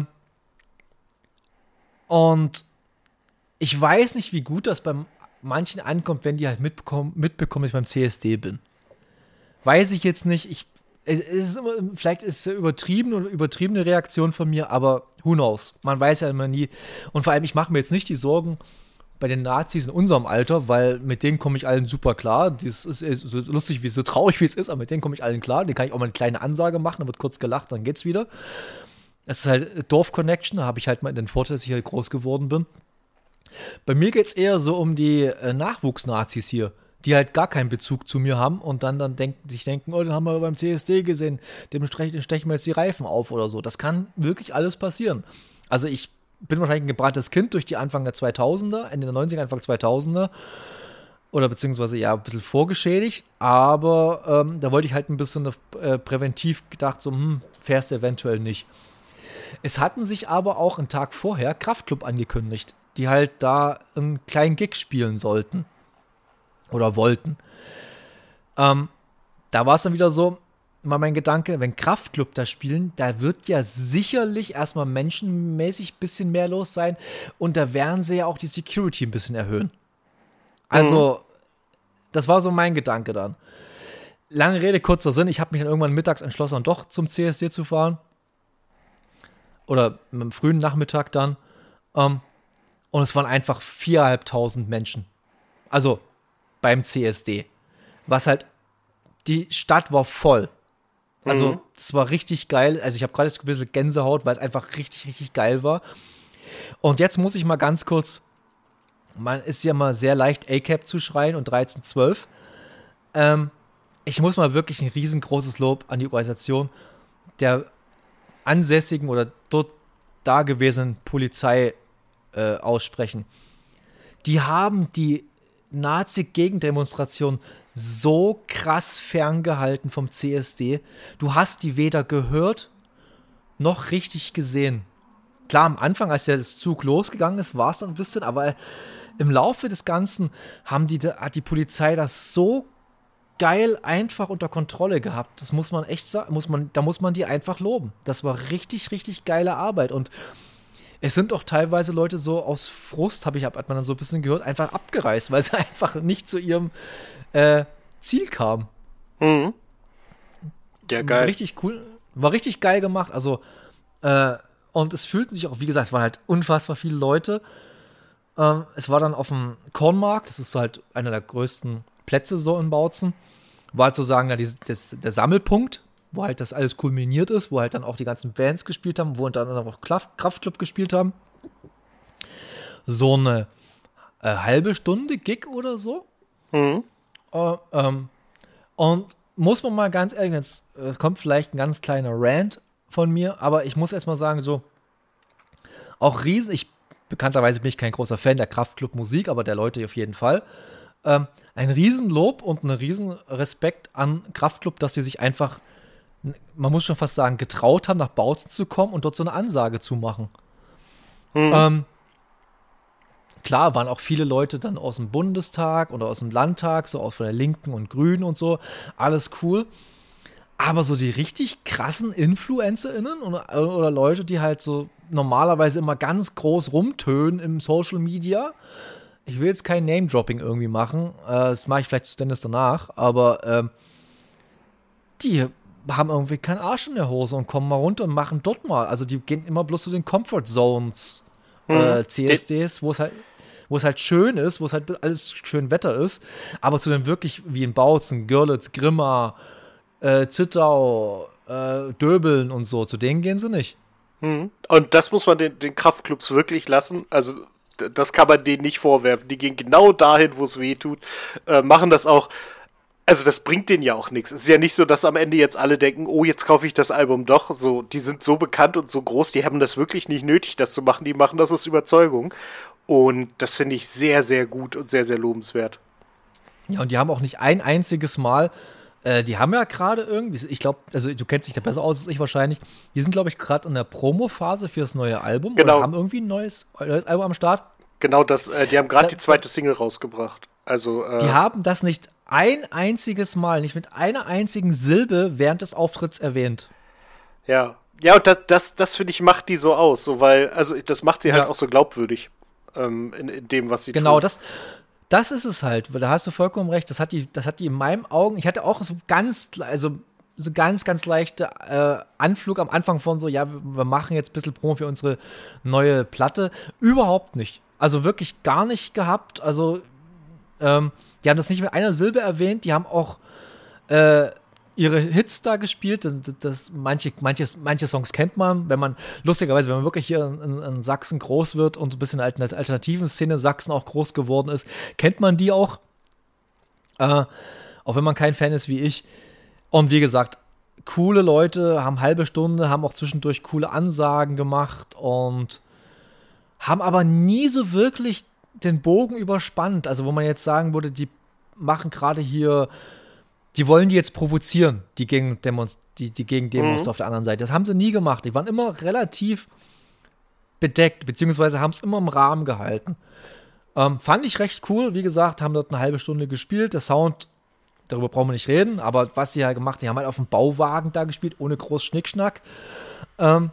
A: und ich weiß nicht, wie gut das beim manchen ankommt, wenn die halt mitbekommen, mitbekommen, dass ich beim C S D bin. Weiß ich jetzt nicht. Ich, es ist immer, vielleicht ist es eine übertrieben oder übertriebene Reaktion von mir, aber who knows? Man weiß ja immer nie. Und vor allem, ich mache mir jetzt nicht die Sorgen bei den Nazis in unserem Alter, weil mit denen komme ich allen super klar. Das ist, ist so lustig, wie so traurig wie es ist, aber mit denen komme ich allen klar. Den kann ich auch mal eine kleine Ansage machen, dann wird kurz gelacht, dann geht's wieder. Es ist halt Dorf-Connection, da habe ich halt mal den Vorteil, dass ich halt groß geworden bin. Bei mir geht es eher so um die äh, Nachwuchsnazis hier, die halt gar keinen Bezug zu mir haben und dann, dann denken, sich denken, oh, den haben wir beim C S D gesehen, dementsprechend stechen wir jetzt die Reifen auf oder so. Das kann wirklich alles passieren. Also ich bin wahrscheinlich ein gebranntes Kind durch die Anfang der zweitausender, Ende der neunziger, Anfang zweitausender oder beziehungsweise ja ein bisschen vorgeschädigt, aber ähm, da wollte ich halt ein bisschen äh, präventiv gedacht, so, hm, fährst du eventuell nicht. Es hatten sich aber auch einen Tag vorher Kraftklub angekündigt, die halt da einen kleinen Gig spielen sollten. Oder wollten. Ähm, da war es dann wieder so, mal mein Gedanke, wenn Kraftklub da spielen, da wird ja sicherlich erstmal menschenmäßig ein bisschen mehr los sein und da werden sie ja auch die Security ein bisschen erhöhen. Also, mhm. das war so mein Gedanke dann. Lange Rede, kurzer Sinn, ich habe mich dann irgendwann mittags entschlossen, doch zum C S D zu fahren. Oder am frühen Nachmittag dann. Ähm, Und es waren einfach viertausendfünfhundert Menschen. Also beim C S D. Was halt, die Stadt war voll. Also mhm. das war richtig geil. Also ich habe gerade ein bisschen Gänsehaut, weil es einfach richtig, richtig geil war. Und jetzt muss ich mal ganz kurz, man ist ja mal sehr leicht A C A B zu schreien und dreizehn zwölf. Ähm, ich muss mal wirklich ein riesengroßes Lob an die Organisation der ansässigen oder dort dagewesenen Polizei äh, aussprechen. Die haben die Nazi-Gegendemonstration so krass ferngehalten vom C S D. Du hast die weder gehört noch richtig gesehen. Klar, am Anfang, als der Zug losgegangen ist, war es dann ein bisschen, aber im Laufe des Ganzen haben die, hat die Polizei das so geil einfach unter Kontrolle gehabt. Das muss man echt sagen, muss man, da muss man die einfach loben. Das war richtig, richtig geile Arbeit. Und es sind auch teilweise Leute so aus Frust, habe ich, hat man dann so ein bisschen gehört, einfach abgereist, weil sie einfach nicht zu ihrem äh, Ziel kamen.
B: Mhm. Ja, geil.
A: War richtig cool, war richtig geil gemacht. Also, äh, und es fühlten sich auch, wie gesagt, es waren halt unfassbar viele Leute. Ähm, es war dann auf dem Kornmarkt, das ist so halt einer der größten Plätze so in Bautzen. War halt sozusagen da die, das, der Sammelpunkt, wo halt das alles kulminiert ist, wo halt dann auch die ganzen Bands gespielt haben, wo unter anderem auch Kraftklub gespielt haben. So eine äh, halbe Stunde Gig oder so.
B: Mhm.
A: Uh, ähm, und muss man mal ganz ehrlich, jetzt äh, kommt vielleicht ein ganz kleiner Rant von mir, aber ich muss erst mal sagen, so auch riesen, ich bekannterweise bin ich kein großer Fan der Kraftklub-Musik, aber der Leute auf jeden Fall. Ähm, ein Riesenlob und ein Riesenrespekt an Kraftklub, dass sie sich einfach, man muss schon fast sagen, getraut haben, nach Bautzen zu kommen und dort so eine Ansage zu machen. Mhm. Ähm, klar, waren auch viele Leute dann aus dem Bundestag oder aus dem Landtag, so auch von der Linken und Grünen und so, alles cool. Aber so die richtig krassen InfluencerInnen oder, oder Leute, die halt so normalerweise immer ganz groß rumtönen im Social Media. Ich will jetzt kein Name-Dropping irgendwie machen, äh, das mache ich vielleicht zu Dennis danach, aber ähm, die haben irgendwie keinen Arsch in der Hose und kommen mal runter und machen dort mal. Also die gehen immer bloß zu den Comfort Zones äh, C S Ds, wo es halt wo es halt schön ist, wo es halt alles schön Wetter ist, aber zu den wirklich wie in Bautzen, Görlitz, Grimma, äh, Zittau, äh, Döbeln und so, zu denen gehen sie nicht.
B: Mhm. Und das muss man den, den Kraftclubs wirklich lassen, also das kann man denen nicht vorwerfen, die gehen genau dahin, wo es weh tut, äh, machen das auch. Also das bringt denen ja auch nichts. Es ist ja nicht so, dass am Ende jetzt alle denken, oh, jetzt kaufe ich das Album doch. So, die sind so bekannt und so groß, die haben das wirklich nicht nötig, das zu machen. Die machen das aus Überzeugung. Und das finde ich sehr, sehr gut und sehr, sehr lobenswert.
A: Ja, und die haben auch nicht ein einziges Mal, äh, die haben ja gerade irgendwie, ich glaube, also du kennst dich da besser aus als ich wahrscheinlich, die sind, glaube ich, gerade in der Promo-Phase für das neue Album.
B: Genau.
A: Oder haben irgendwie ein neues, neues Album am Start.
B: Genau, das, äh, die haben gerade
A: Da-
B: die zweite
A: da-
B: Single rausgebracht. Also, äh,
A: Die haben das nicht ein einziges Mal, nicht mit einer einzigen Silbe während des Auftritts erwähnt.
B: ja. Ja, und das, das, das finde ich, macht die so aus, so, weil, also das macht sie halt
A: Ja.
B: auch so glaubwürdig ähm, in, in dem, was sie
A: Genau,
B: tun.
A: das, das ist es halt. Da hast du vollkommen recht. Das hat die, das hat die in meinen Augen. Ich hatte auch so ganz, also so ganz, ganz leichte äh, Anflug am Anfang von so, ja, wir, wir machen jetzt ein bisschen Promo für unsere neue Platte. Überhaupt nicht. Also wirklich gar nicht gehabt. Also ähm, die haben das nicht mit einer Silbe erwähnt. Die haben auch äh, ihre Hits da gespielt. Das, das, manche, manche, manche Songs kennt man, wenn man, lustigerweise, wenn man wirklich hier in, in Sachsen groß wird und ein bisschen in der alternativen Szene Sachsen auch groß geworden ist, kennt man die auch. Äh, auch wenn man kein Fan ist wie ich. Und wie gesagt, coole Leute, haben halbe Stunde, haben auch zwischendurch coole Ansagen gemacht und haben aber nie so wirklich den Bogen überspannt. Also wo man jetzt sagen würde, die machen gerade hier, die wollen die jetzt provozieren, die gegen Demos, die, die gegen Demos
B: Mhm.
A: auf der anderen Seite. Das haben sie nie gemacht. Die waren immer relativ bedeckt, beziehungsweise haben es immer im Rahmen gehalten. Ähm, fand ich recht cool. Wie gesagt, haben dort eine halbe Stunde gespielt. Der Sound, darüber brauchen wir nicht reden, aber was die halt gemacht, die haben halt auf dem Bauwagen da gespielt, ohne groß Schnickschnack. Ähm,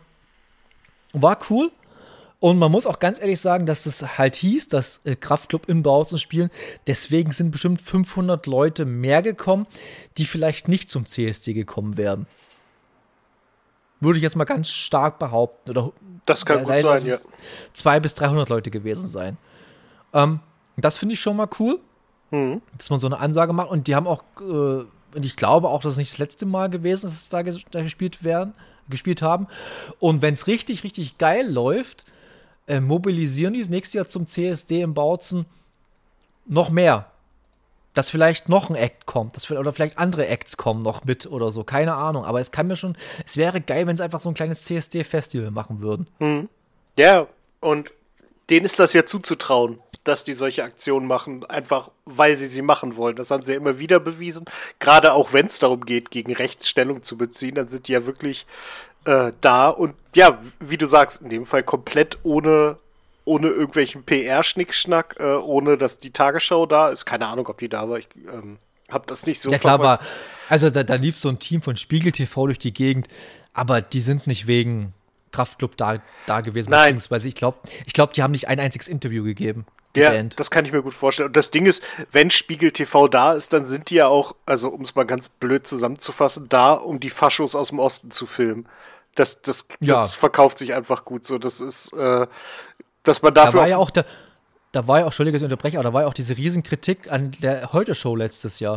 A: war cool. Und man muss auch ganz ehrlich sagen, dass es halt hieß, dass äh, Kraftklub in Bautzen spielen. Deswegen sind bestimmt fünfhundert Leute mehr gekommen, die vielleicht nicht zum C S D gekommen wären. Würde ich jetzt mal ganz stark behaupten. Oder
B: Das kann gut
A: sei-
B: sein,
A: lass
B: ja.
A: es zweihundert bis dreihundert Leute gewesen sein. Ähm, das finde ich schon mal cool,
B: Mhm.
A: dass man so eine Ansage macht. Und die haben auch, äh, und ich glaube auch, dass es nicht das letzte Mal gewesen ist, dass es da, ges da gespielt werden, gespielt haben. Und wenn es richtig, richtig geil läuft, äh, mobilisieren die das nächste Jahr zum C S D in Bautzen noch mehr. Dass vielleicht noch ein Act kommt, dass, oder vielleicht andere Acts kommen noch mit oder so, keine Ahnung. Aber es kann mir schon, es wäre geil, wenn sie einfach so ein kleines C S D-Festival machen würden.
B: Mhm. Ja, und denen ist das ja zuzutrauen, dass die solche Aktionen machen, einfach weil sie sie machen wollen. Das haben sie ja immer wieder bewiesen. Gerade auch wenn es darum geht, gegen rechts Stellung zu beziehen, dann sind die ja wirklich äh, da und ja, wie du sagst, in dem Fall komplett ohne, ohne irgendwelchen P R-Schnickschnack, äh, ohne dass die Tagesschau da ist. Keine Ahnung, ob die da war. Ich ähm, hab das nicht so
A: Ja, klar,
B: verfolgt.
A: war, also da, da lief so ein Team von Spiegel T V durch die Gegend, aber die sind nicht wegen Kraftklub da, da gewesen,
B: Nein.
A: beziehungsweise ich glaube, ich glaub, die haben nicht ein einziges Interview gegeben, die
B: Ja,
A: Band.
B: das kann ich mir gut vorstellen. Und das Ding ist, wenn Spiegel T V da ist, dann sind die ja auch, also um es mal ganz blöd zusammenzufassen, da, um die Faschos aus dem Osten zu filmen. Das, das,
A: Ja.
B: das verkauft sich einfach gut so. Das ist, äh, dass man
A: Da
B: dafür.
A: war ja
B: auf-
A: auch der, da war ja auch, Entschuldige, dass ich unterbreche, aber da war ja auch diese Riesenkritik an der Heute-Show letztes Jahr.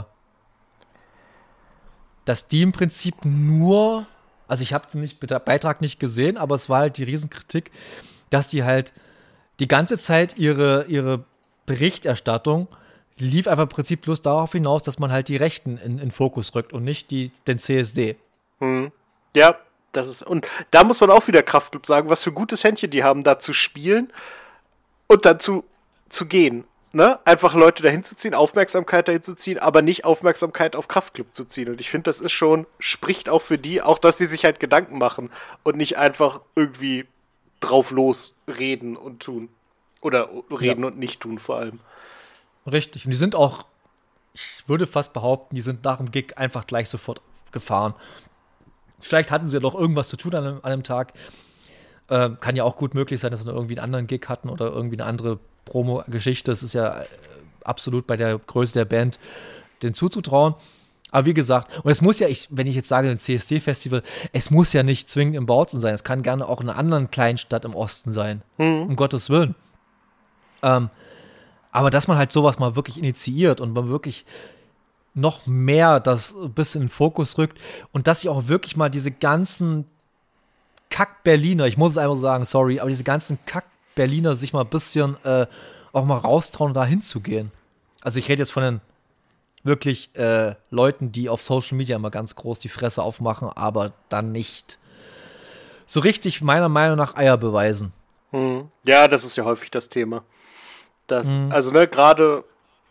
A: Dass die im Prinzip nur, also ich habe den nicht, den Beitrag nicht gesehen, aber es war halt die Riesenkritik, dass die halt die ganze Zeit ihre, ihre Berichterstattung lief einfach im Prinzip bloß darauf hinaus, dass man halt die Rechten in, in Fokus rückt und nicht die, den C S D.
B: Hm. Ja, das ist. Und da muss man auch wieder Kraftklub sagen, was für ein gutes Händchen die haben, da zu spielen und dann zu, zu gehen. Ne? Einfach Leute dahin zu ziehen, Aufmerksamkeit dahin zu ziehen, aber nicht Aufmerksamkeit auf Kraftklub zu ziehen. Und ich finde, das ist schon, spricht auch für die, auch dass die sich halt Gedanken machen und nicht einfach irgendwie drauf los reden und tun. Oder reden
A: Ja.
B: und nicht tun vor allem.
A: Richtig. Und die sind auch, ich würde fast behaupten, die sind nach dem Gig einfach gleich sofort gefahren. Vielleicht hatten sie ja noch irgendwas zu tun an einem, an einem Tag. Ähm, kann ja auch gut möglich sein, dass sie noch irgendwie einen anderen Gig hatten oder irgendwie eine andere Promo-Geschichte. Das ist ja äh, absolut bei der Größe der Band den zuzutrauen. Aber wie gesagt, und es muss ja, ich, wenn ich jetzt sage, ein C S D-Festival, es muss ja nicht zwingend in Bautzen sein. Es kann gerne auch in einer anderen kleinen Stadt im Osten sein.
B: Mhm.
A: Um Gottes Willen. Ähm, aber dass man halt sowas mal wirklich initiiert und man wirklich noch mehr das ein bisschen in den Fokus rückt und dass sich auch wirklich mal diese ganzen Kack-Berliner, ich muss es einfach sagen, sorry, aber diese ganzen Kack-Berliner sich mal ein bisschen äh, auch mal raustrauen, da hinzugehen. Also ich rede jetzt von den wirklich äh, Leuten, die auf Social Media immer ganz groß die Fresse aufmachen, aber dann nicht so richtig meiner Meinung nach Eier beweisen.
B: Mhm. Ja, das ist ja häufig das Thema. Das,
A: Mhm.
B: Also, ne, gerade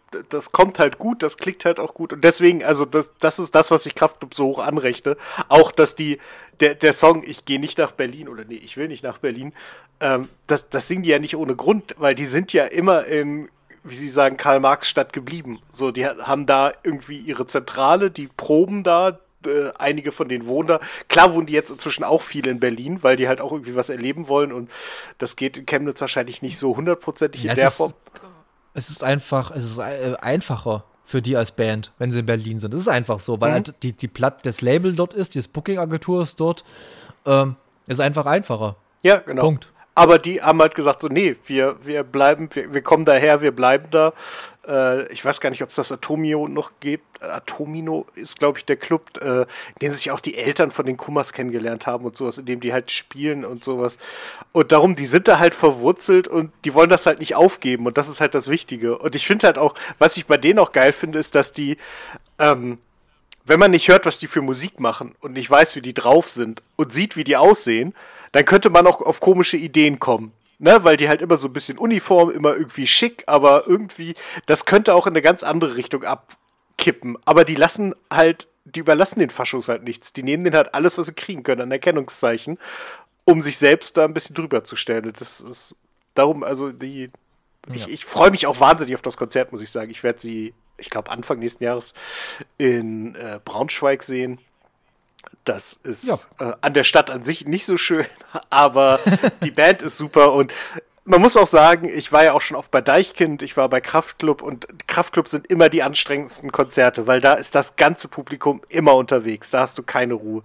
B: das kommt halt gut, das klickt halt auch gut. Und deswegen, also das, das ist das, was ich Kraftklub so hoch anrechne. Auch, dass die, der, der Song Ich gehe nicht nach Berlin oder nee, ich will nicht nach Berlin, ähm, das, das singen die ja nicht ohne Grund, weil die sind ja immer in, wie sie sagen, Karl-Marx-Stadt geblieben. So, die haben da irgendwie ihre Zentrale, die proben da, äh, einige von denen wohnen da. Klar wohnen die jetzt inzwischen auch viele in Berlin, weil die halt auch irgendwie was erleben wollen und das geht in Chemnitz wahrscheinlich nicht so hundertprozentig in
A: Ja,
B: der
A: es
B: Form.
A: ist, es ist einfach, es ist äh, einfacher für die als Band, wenn sie in Berlin sind. Das ist einfach so, weil
B: Mhm.
A: halt die, die Platt, das Label dort ist, die Booking-Agentur ist dort, ähm, ist einfach einfacher.
B: Ja, genau.
A: Punkt.
B: Aber die haben halt gesagt, so, nee, wir, wir bleiben, wir, wir kommen daher, wir bleiben da. Äh, ich weiß gar nicht, ob es das Atomio noch gibt. Atomino ist, glaube ich, der Club, äh, in dem sich auch die Eltern von den Kumas kennengelernt haben und sowas, in dem die halt spielen und sowas. Und darum, die sind da halt verwurzelt und die wollen das halt nicht aufgeben und das ist halt das Wichtige. Und ich finde halt auch, was ich bei denen auch geil finde, ist, dass die, ähm, wenn man nicht hört, was die für Musik machen und nicht weiß, wie die drauf sind und sieht, wie die aussehen, dann könnte man auch auf komische Ideen kommen. Ne? Weil die halt immer so ein bisschen Uniform, immer irgendwie schick, aber irgendwie, das könnte auch in eine ganz andere Richtung abkippen. Aber die lassen halt, die überlassen den Faschos halt nichts. Die nehmen denen halt alles, was sie kriegen können, an Erkennungszeichen, um sich selbst da ein bisschen drüber zu stellen. Das ist darum, also die, ich,
A: Ja.
B: ich freue mich auch wahnsinnig auf das Konzert, muss ich sagen. Ich werde sie, ich glaube, Anfang nächsten Jahres in äh, Braunschweig sehen. Das ist
A: Ja.
B: äh, an der Stadt an sich nicht so schön, aber die Band ist super und man muss auch sagen, ich war ja auch schon oft bei Deichkind, ich war bei Kraftklub und Kraftklub sind immer die anstrengendsten Konzerte, weil da ist das ganze Publikum immer unterwegs, da hast du keine Ruhe.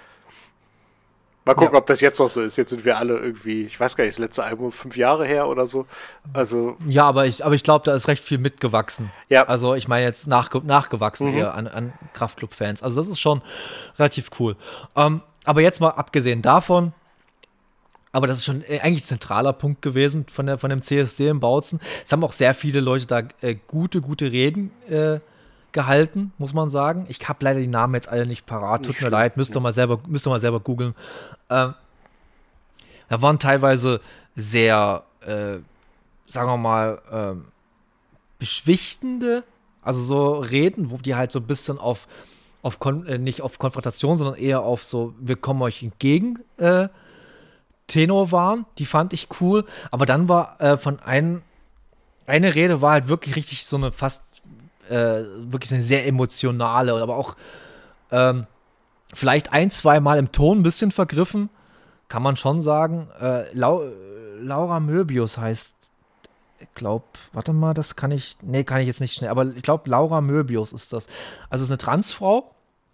B: Mal gucken,
A: Ja.
B: ob das jetzt noch so ist. Jetzt sind wir alle irgendwie, ich weiß gar nicht, das letzte Album fünf Jahre her oder so. Also,
A: Ja, aber ich, aber ich glaube, da ist recht viel mitgewachsen.
B: Ja.
A: Also ich meine jetzt nachge nachgewachsen
B: Mhm.
A: eher an, an Kraftklub-Fans. Also das ist schon relativ cool. Ähm, aber jetzt mal abgesehen davon, aber das ist schon äh, eigentlich ein zentraler Punkt gewesen von, der, von dem C S D in Bautzen. Es haben auch sehr viele Leute da äh, gute, gute Reden äh, gehalten, muss man sagen. Ich habe leider die Namen jetzt alle nicht parat. Tut
B: Nicht
A: mir
B: schlimm.
A: leid, müsst ihr mal selber, müsst ihr mal selber googeln. Ähm, da waren teilweise sehr, äh, sagen wir mal, ähm, beschwichtende, also so Reden, wo die halt so ein bisschen auf, auf Kon äh, nicht auf Konfrontation, sondern eher auf so, wir kommen euch entgegen, äh, Tenor waren. Die fand ich cool. Aber dann war äh, von ein, eine Rede war halt wirklich richtig so eine fast, äh, wirklich eine sehr emotionale, aber auch ähm, vielleicht ein, zwei Mal im Ton ein bisschen vergriffen, kann man schon sagen. Äh, Lau Laura Möbius heißt, ich glaube, warte mal, das kann ich, nee, kann ich jetzt nicht schnell, aber ich glaube, Laura Möbius ist das. Also es ist eine Transfrau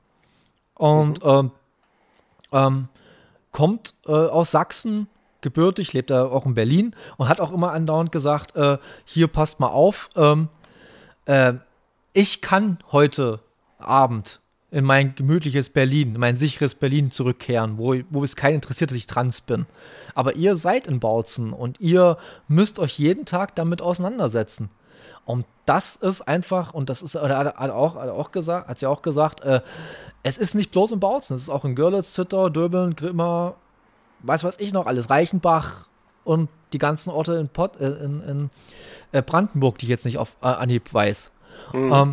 A: und ähm, ähm, kommt äh, aus Sachsen, gebürtig, lebt da auch in Berlin und hat auch immer andauernd gesagt, äh, hier passt mal auf, ähm, äh, ich kann heute Abend in mein gemütliches Berlin, in mein sicheres Berlin zurückkehren, wo, wo es keinen interessiert, dass ich trans bin. Aber ihr seid in Bautzen und ihr müsst euch jeden Tag damit auseinandersetzen. Und das ist einfach, und das ist, hat, hat, auch, hat, auch gesagt, hat sie auch gesagt, äh, es ist nicht bloß in Bautzen, es ist auch in Görlitz, Zittau, Döbeln, Grimma, weiß was ich noch, alles, Reichenbach und die ganzen Orte in, Pott, äh, in, in äh, Brandenburg, die ich jetzt nicht auf äh, Anhieb weiß.
B: Mhm.
A: Ähm,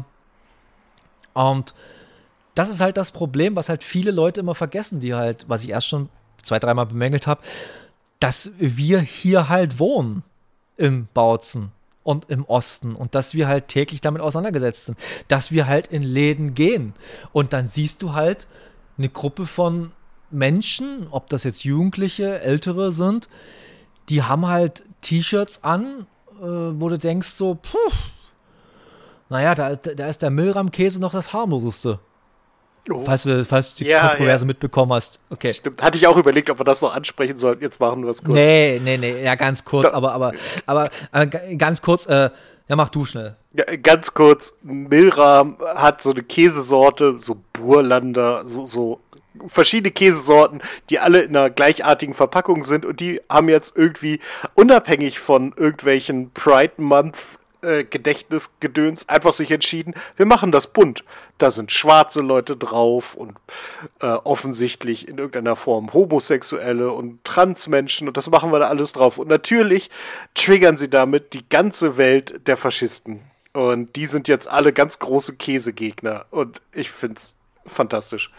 A: und das ist halt das Problem, was halt viele Leute immer vergessen, die halt, was ich erst schon zwei, dreimal bemängelt habe, dass wir hier halt wohnen im Bautzen und im Osten und dass wir halt täglich damit auseinandergesetzt sind, dass wir halt in Läden gehen und dann siehst du halt eine Gruppe von Menschen, ob das jetzt Jugendliche, Ältere sind, die haben halt T-Shirts an, äh, wo du denkst so, puh, naja, da, da ist der Milram-Käse noch das harmloseste.
B: Oh.
A: Falls du, falls du die
B: Ja,
A: Kontroverse
B: ja.
A: mitbekommen hast. Okay.
B: Stimmt. Hatte ich auch überlegt, ob wir das noch ansprechen sollten. Jetzt machen wir es kurz.
A: Nee, nee, nee, ja, ganz kurz,
B: Da-
A: aber, aber, aber, aber g- ganz kurz, äh, ja, mach du schnell.
B: Ja, ganz kurz, Milram hat so eine Käsesorte, so Burlander, so, so verschiedene Käsesorten, die alle in einer gleichartigen Verpackung sind und die haben jetzt irgendwie unabhängig von irgendwelchen Pride Month äh, Gedächtnisgedöns einfach sich entschieden, wir machen das bunt. Da sind schwarze Leute drauf und äh, offensichtlich in irgendeiner Form Homosexuelle und Transmenschen und das machen wir da alles drauf. Und natürlich triggern sie damit die ganze Welt der Faschisten. Und die sind jetzt alle ganz große Käsegegner. Und ich find's fantastisch.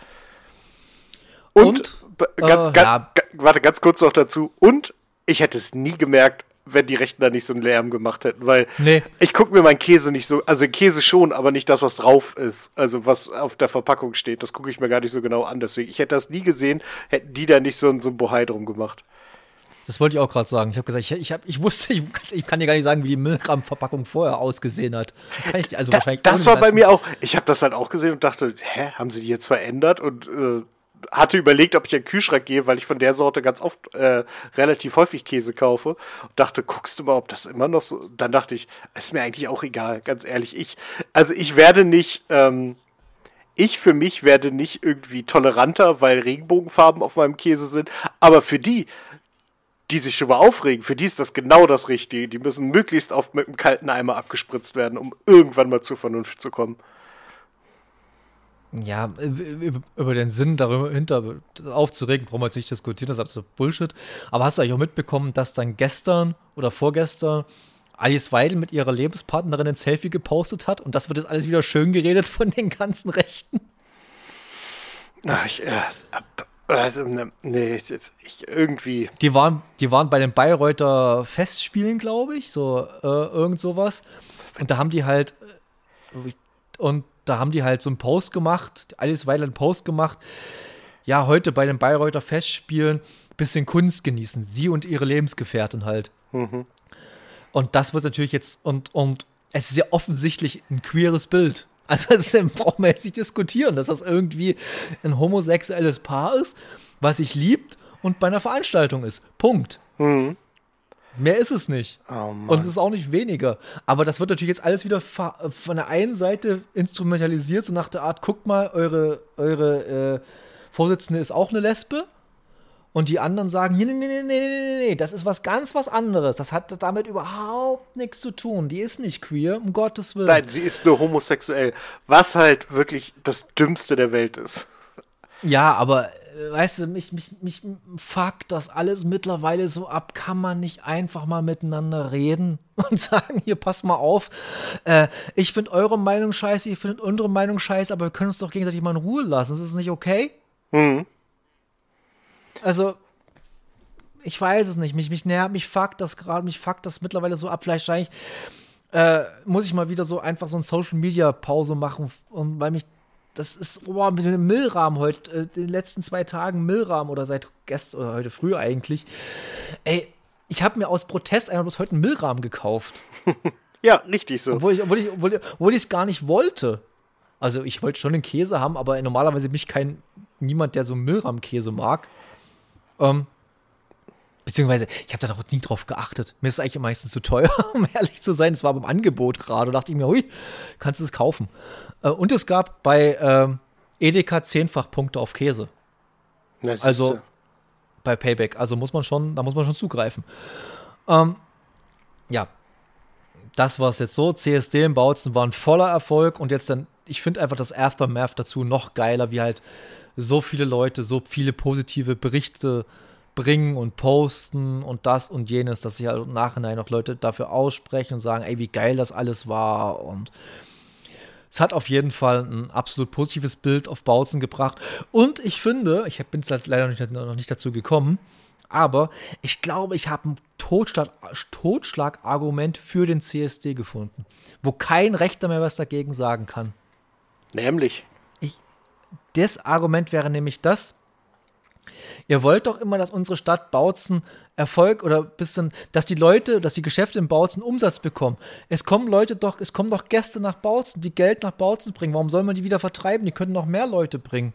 B: Und, und äh, ganz, ja. ganz, warte, ganz kurz noch dazu. Und ich hätte es nie gemerkt, wenn die Rechner nicht so einen Lärm gemacht hätten, weil
A: nee.
B: ich gucke mir meinen Käse nicht so, also den Käse schon, aber nicht das, was drauf ist, also was auf der Verpackung steht, das gucke ich mir gar nicht so genau an, deswegen, ich hätte das nie gesehen, hätten die da nicht so, so ein Bohai drum gemacht.
A: Das wollte ich auch gerade sagen. Ich habe gesagt, ich, ich, hab, ich wusste, ich, ich kann dir gar nicht sagen, wie die Milchrahmenverpackung vorher ausgesehen hat. Kann ich, also
B: da,
A: wahrscheinlich
B: das war bei mir auch, ich habe das halt auch gesehen und dachte, hä, haben sie die jetzt verändert? Und äh, hatte überlegt, ob ich in den Kühlschrank gehe, weil ich von der Sorte ganz oft äh, relativ häufig Käse kaufe. Und dachte, guckst du mal, ob das immer noch so... Dann dachte ich, ist mir eigentlich auch egal, ganz ehrlich. Ich, also ich werde nicht... Ähm, ich für mich werde nicht irgendwie toleranter, weil Regenbogenfarben auf meinem Käse sind. Aber für die, die sich schon mal aufregen, für die ist das genau das Richtige. Die müssen möglichst oft mit einem kalten Eimer abgespritzt werden, um irgendwann mal zur Vernunft zu kommen.
A: Ja, über den Sinn dahinter aufzuregen, brauchen wir jetzt nicht diskutieren, das ist absolut Bullshit. Aber hast du eigentlich auch mitbekommen, dass dann gestern oder vorgestern Alice Weidel mit ihrer Lebenspartnerin ein Selfie gepostet hat und das wird jetzt alles wieder schön geredet von den ganzen Rechten?
B: Ach, ich, äh, also, nee, ich, ich, irgendwie.
A: Die waren, die waren bei den Bayreuther Festspielen, glaube ich, so äh, irgend sowas. Und da haben die halt und da haben die halt so einen Post gemacht, Alice Weidel einen Post gemacht, ja, heute bei den Bayreuther Festspielen bisschen Kunst genießen, sie und ihre Lebensgefährtin halt.
B: Mhm.
A: Und das wird natürlich jetzt, und, und es ist ja offensichtlich ein queeres Bild. Also das braucht man jetzt nicht diskutieren, dass das irgendwie ein homosexuelles Paar ist, was sich liebt und bei einer Veranstaltung ist. Punkt.
B: Mhm.
A: Mehr ist es nicht.
B: Oh
A: und es ist auch nicht weniger. Aber das wird natürlich jetzt alles wieder fa- von der einen Seite instrumentalisiert, so nach der Art, guckt mal, eure, eure äh, Vorsitzende ist auch eine Lesbe. Und die anderen sagen, nee, nee, nee, nee, nee, nee, nee, das ist was ganz was anderes. Das hat damit überhaupt nichts zu tun. Die ist nicht queer, um Gottes Willen.
B: Nein, sie ist nur homosexuell. Was halt wirklich das Dümmste der Welt ist.
A: Ja, aber weißt du, mich, mich, mich fuckt das alles mittlerweile so ab. Kann man nicht einfach mal miteinander reden und sagen, hier, passt mal auf. Äh, ich finde eure Meinung scheiße, ihr findet unsere Meinung scheiße, aber wir können uns doch gegenseitig mal in Ruhe lassen. Ist das nicht okay?
B: Mhm.
A: Also, ich weiß es nicht. Mich, mich nervt, mich fuckt das gerade, mich fuckt das mittlerweile so ab. Vielleicht wahrscheinlich, äh, muss ich mal wieder so einfach so eine Social-Media-Pause machen, und weil mich das ist, oh, mit dem Müllrahmen heute, äh, den letzten zwei Tagen Müllrahmen oder seit gestern oder heute früh eigentlich. Ey, ich habe mir aus Protest einfach bloß heute einen Müllrahmen gekauft.
B: Ja, richtig so.
A: Obwohl ich obwohl ich, obwohl, obwohl ich es gar nicht wollte. Also ich wollte schon den Käse haben, aber normalerweise bin ich kein, niemand, der so Müllrahmenkäse mag. Ähm, beziehungsweise, ich habe da noch nie drauf geachtet. Mir ist es eigentlich meistens zu teuer, um ehrlich zu sein. Es war beim Angebot gerade. Da dachte ich mir, hui, kannst du es kaufen. Äh, und es gab bei ähm, Edeka zehnfach Punkte auf Käse. Also bei Payback. Also muss man schon, da muss man schon zugreifen. Ähm, ja, das war es jetzt so. C S D in Bautzen war ein voller Erfolg. Und jetzt dann, ich finde einfach das Aftermath dazu noch geiler, wie halt so viele Leute, so viele positive Berichte bringen und posten und das und jenes, dass sich halt im Nachhinein noch Leute dafür aussprechen und sagen, ey, wie geil das alles war. Und es hat auf jeden Fall ein absolut positives Bild auf Bautzen gebracht. Und ich finde, ich bin jetzt halt leider nicht, noch nicht dazu gekommen, aber ich glaube, ich habe ein Totschlag, Totschlagargument für den C S D gefunden, wo kein Rechter mehr was dagegen sagen kann.
B: Nämlich?
A: Ich, das Argument wäre nämlich das, ihr wollt doch immer, dass unsere Stadt Bautzen Erfolg oder bisschen, dass die Leute, dass die Geschäfte in Bautzen Umsatz bekommen. Es kommen Leute doch, es kommen doch Gäste nach Bautzen, die Geld nach Bautzen bringen. Warum soll man die wieder vertreiben? Die können noch mehr Leute bringen.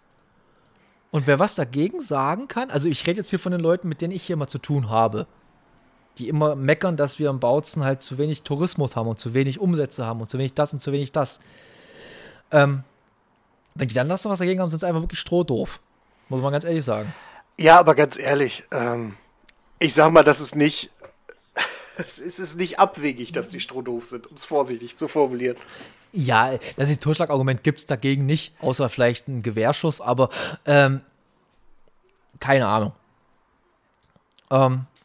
A: Und wer was dagegen sagen kann, also ich rede jetzt hier von den Leuten, mit denen ich hier mal zu tun habe, die immer meckern, dass wir in Bautzen halt zu wenig Tourismus haben und zu wenig Umsätze haben und zu wenig das und zu wenig das. Ähm, wenn die dann das noch was dagegen haben, sind es einfach wirklich strohdoof. Muss man ganz ehrlich sagen.
B: Ja, aber ganz ehrlich, ähm, ich sag mal, das ist nicht, es ist nicht abwegig, dass die strohdoof sind, um es vorsichtig zu formulieren.
A: Ja, das ist ein Totschlagargument, gibt es dagegen nicht, außer vielleicht ein Gewehrschuss, aber ähm, keine Ahnung. Ähm,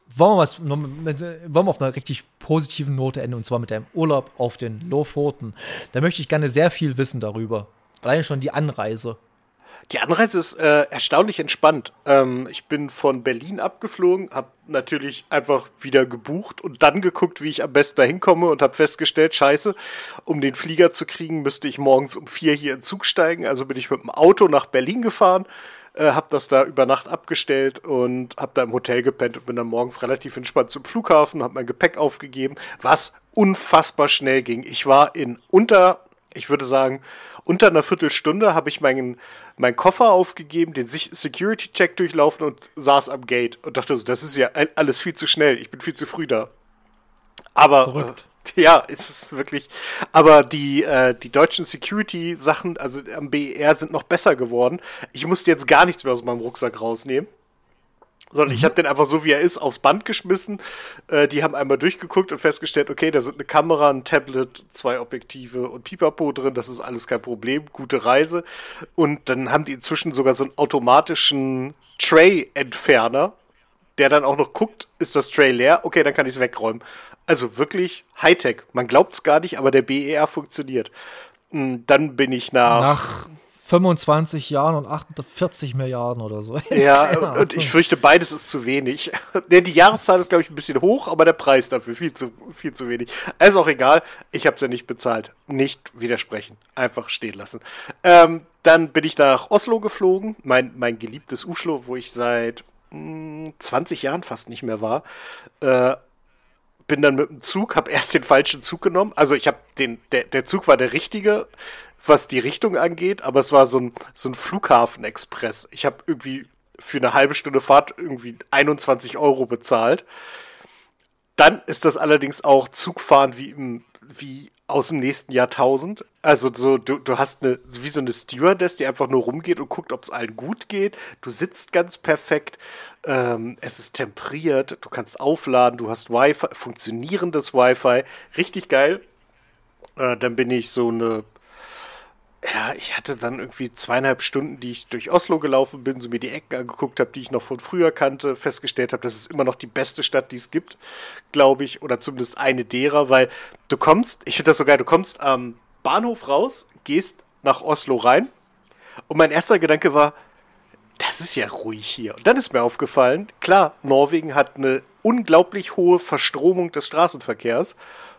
A: wollen wir, was, wollen wir auf einer richtig positiven Note enden, und zwar mit deinem Urlaub auf den Lofoten. Da möchte ich gerne sehr viel wissen darüber. Allein schon die Anreise.
B: Die Anreise ist äh, erstaunlich entspannt. Ähm, ich bin von Berlin abgeflogen, habe natürlich einfach wieder gebucht und dann geguckt, wie ich am besten da hinkomme und habe festgestellt, scheiße, um den Flieger zu kriegen, müsste ich morgens um vier hier in den Zug steigen. Also bin ich mit dem Auto nach Berlin gefahren, äh, habe das da über Nacht abgestellt und habe da im Hotel gepennt und bin dann morgens relativ entspannt zum Flughafen, habe mein Gepäck aufgegeben, was unfassbar schnell ging. Ich war in unter, ich würde sagen, unter einer Viertelstunde habe ich meinen, meinen Koffer aufgegeben, den Security-Check durchlaufen und saß am Gate und dachte so, das ist ja alles viel zu schnell, ich bin viel zu früh da. Aber
A: verrückt.
B: Äh, ja, es ist wirklich, aber die, äh, die deutschen Security-Sachen, also am B E R, sind noch besser geworden. Ich musste jetzt gar nichts mehr aus meinem Rucksack rausnehmen. Sondern mhm. ich habe den einfach so, wie er ist, aufs Band geschmissen. Äh, die haben einmal durchgeguckt und festgestellt, okay, da sind eine Kamera, ein Tablet, zwei Objektive und Pipapo drin. Das ist alles kein Problem. Gute Reise. Und dann haben die inzwischen sogar so einen automatischen Tray-Entferner, der dann auch noch guckt, ist das Tray leer? Okay, dann kann ich es wegräumen. Also wirklich Hightech. Man glaubt es gar nicht, aber der B E R funktioniert. Dann bin ich nach...
A: Nach fünfundzwanzig Jahren und achtundvierzig Milliarden oder so.
B: Ja, und ich fürchte, beides ist zu wenig. Die Jahreszahl ist, glaube ich, ein bisschen hoch, aber der Preis dafür viel zu, viel zu wenig. Also auch egal, ich habe es ja nicht bezahlt. Nicht widersprechen, einfach stehen lassen. Ähm, dann bin ich nach Oslo geflogen, mein, mein geliebtes Oslo, wo ich seit mh, zwanzig Jahren fast nicht mehr war. Äh, bin dann mit dem Zug, habe erst den falschen Zug genommen. Also ich habe den, der, der Zug war der richtige, was die Richtung angeht, aber es war so ein, so ein Flughafen-Express. Ich habe irgendwie für eine halbe Stunde Fahrt irgendwie einundzwanzig Euro bezahlt. Dann ist das allerdings auch Zugfahren wie, im, wie aus dem nächsten Jahrtausend. Also so, du, du hast eine, wie so eine Stewardess, die einfach nur rumgeht und guckt, ob es allen gut geht. Du sitzt ganz perfekt. Ähm, es ist temperiert. Du kannst aufladen. Du hast Wi-Fi, funktionierendes Wi-Fi. Richtig geil. Äh, dann bin ich so eine Ja, ich hatte dann irgendwie zweieinhalb Stunden, die ich durch Oslo gelaufen bin, so mir die Ecken angeguckt habe, die ich noch von früher kannte, festgestellt habe, das ist immer noch die beste Stadt, die es gibt, glaube ich, oder zumindest eine derer, weil du kommst, ich finde das so geil, du kommst am Bahnhof raus, gehst nach Oslo rein und mein erster Gedanke war, das ist ja ruhig hier. Und dann ist mir aufgefallen, klar, Norwegen hat eine unglaublich hohe Verstromung des Straßenverkehrs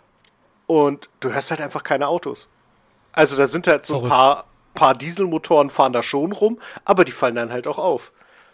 B: und du hörst halt einfach keine Autos. Also da sind halt so ein paar, paar Dieselmotoren fahren da schon rum, aber die fallen dann halt auch auf.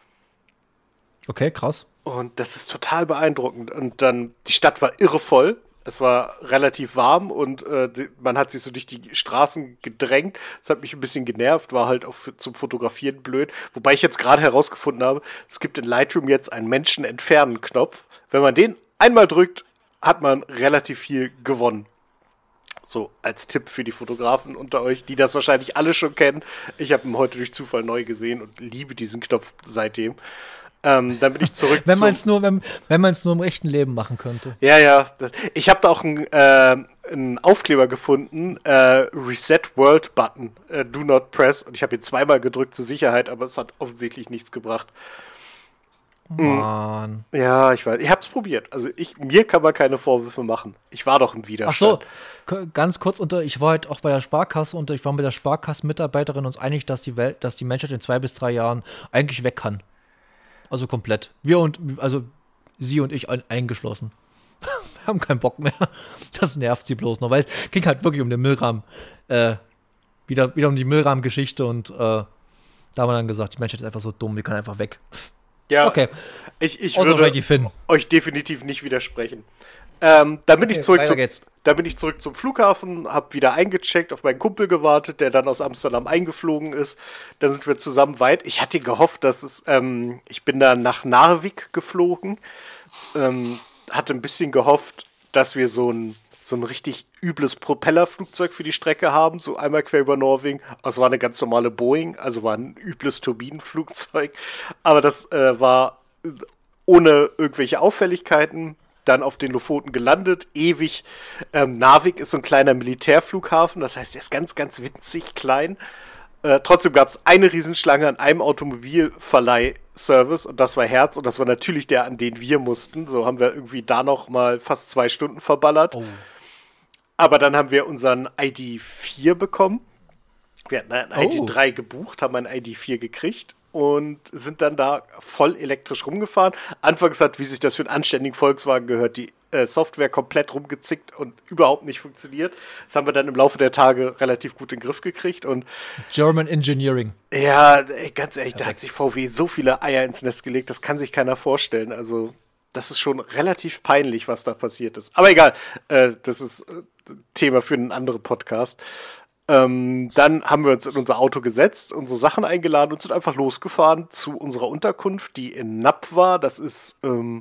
A: Okay, krass.
B: Und das ist total beeindruckend. Und dann, die Stadt war irre voll. Es war relativ warm und äh, die, man hat sich so durch die Straßen gedrängt. Das hat mich ein bisschen genervt, war halt auch für, zum Fotografieren blöd. Wobei ich jetzt gerade herausgefunden habe, es gibt in Lightroom jetzt einen Menschen-Entfernen-Knopf. Wenn man den einmal drückt, hat man relativ viel gewonnen. So als Tipp für die Fotografen unter euch, die das wahrscheinlich alle schon kennen. Ich habe ihn heute durch Zufall neu gesehen und liebe diesen Knopf seitdem. Ähm, dann bin ich zurück.
A: wenn man es nur, wenn, wenn man es nur im echten Leben machen könnte.
B: Ja, ja. Ich habe da auch einen, äh, einen Aufkleber gefunden. Äh, Reset World Button. Äh, do not press. Und ich habe ihn zweimal gedrückt zur Sicherheit, aber es hat offensichtlich nichts gebracht.
A: Mann.
B: Ja, ich weiß. Ich hab's probiert. Also ich, mir kann man keine Vorwürfe machen. Ich war doch im Widerstand.
A: Ach so, ganz kurz unter, ich war halt auch bei der Sparkasse und ich war mit der Sparkassenmitarbeiterin uns einig, dass die Welt, dass die Menschheit in zwei bis drei Jahren eigentlich weg kann. Also komplett. Wir und, also sie und ich ein, eingeschlossen. Wir haben keinen Bock mehr. Das nervt sie bloß noch, weil es ging halt wirklich um den Müllrahmen. Äh, wieder, wieder um die Müllrahmengeschichte und äh, da haben wir dann gesagt, die Menschheit ist einfach so dumm, wir können einfach weg.
B: Ja,
A: okay.
B: ich, ich
A: Außer
B: würde euch definitiv nicht widersprechen. Ähm, dann bin
A: okay,
B: ich zurück
A: weiter
B: zum,
A: geht's.
B: dann bin ich zurück zum Flughafen, habe wieder eingecheckt, auf meinen Kumpel gewartet, der dann aus Amsterdam eingeflogen ist. Dann sind wir zusammen weit. Ich hatte gehofft, dass es, ähm, ich bin dann nach Narvik geflogen, ähm, hatte ein bisschen gehofft, dass wir so ein so ein richtig übles Propellerflugzeug für die Strecke haben, so einmal quer über Norwegen. Es war eine ganz normale Boeing, also war ein übles Turbinenflugzeug. Aber das äh, war ohne irgendwelche Auffälligkeiten. Dann auf den Lofoten gelandet, ewig. Ähm, Narvik ist so ein kleiner Militärflughafen, das heißt, er ist ganz, ganz winzig klein. Äh, trotzdem gab es eine Riesenschlange an einem Automobilverleih Service und das war Herz und das war natürlich der, an den wir mussten. So haben wir irgendwie da noch mal fast zwei Stunden verballert.
A: Oh.
B: Aber dann haben wir unseren I D vier bekommen. Wir hatten ein
A: Oh.
B: I D drei gebucht, haben ein I D vier gekriegt und sind dann da voll elektrisch rumgefahren. Anfangs hat, wie sich das für einen anständigen Volkswagen gehört, die äh, Software komplett rumgezickt und überhaupt nicht funktioniert. Das haben wir dann im Laufe der Tage relativ gut in den Griff gekriegt. Und
A: German Engineering.
B: ja, ey, ganz ehrlich,
A: Perfekt.
B: da hat sich V W so viele Eier ins Nest gelegt, das kann sich keiner vorstellen. Also das ist schon relativ peinlich, was da passiert ist. Aber egal, äh, das ist äh, Thema für einen anderen Podcast. Ähm, dann haben wir uns in unser Auto gesetzt, unsere Sachen eingeladen und sind einfach losgefahren zu unserer Unterkunft, die in Napp war. Das ist, ähm,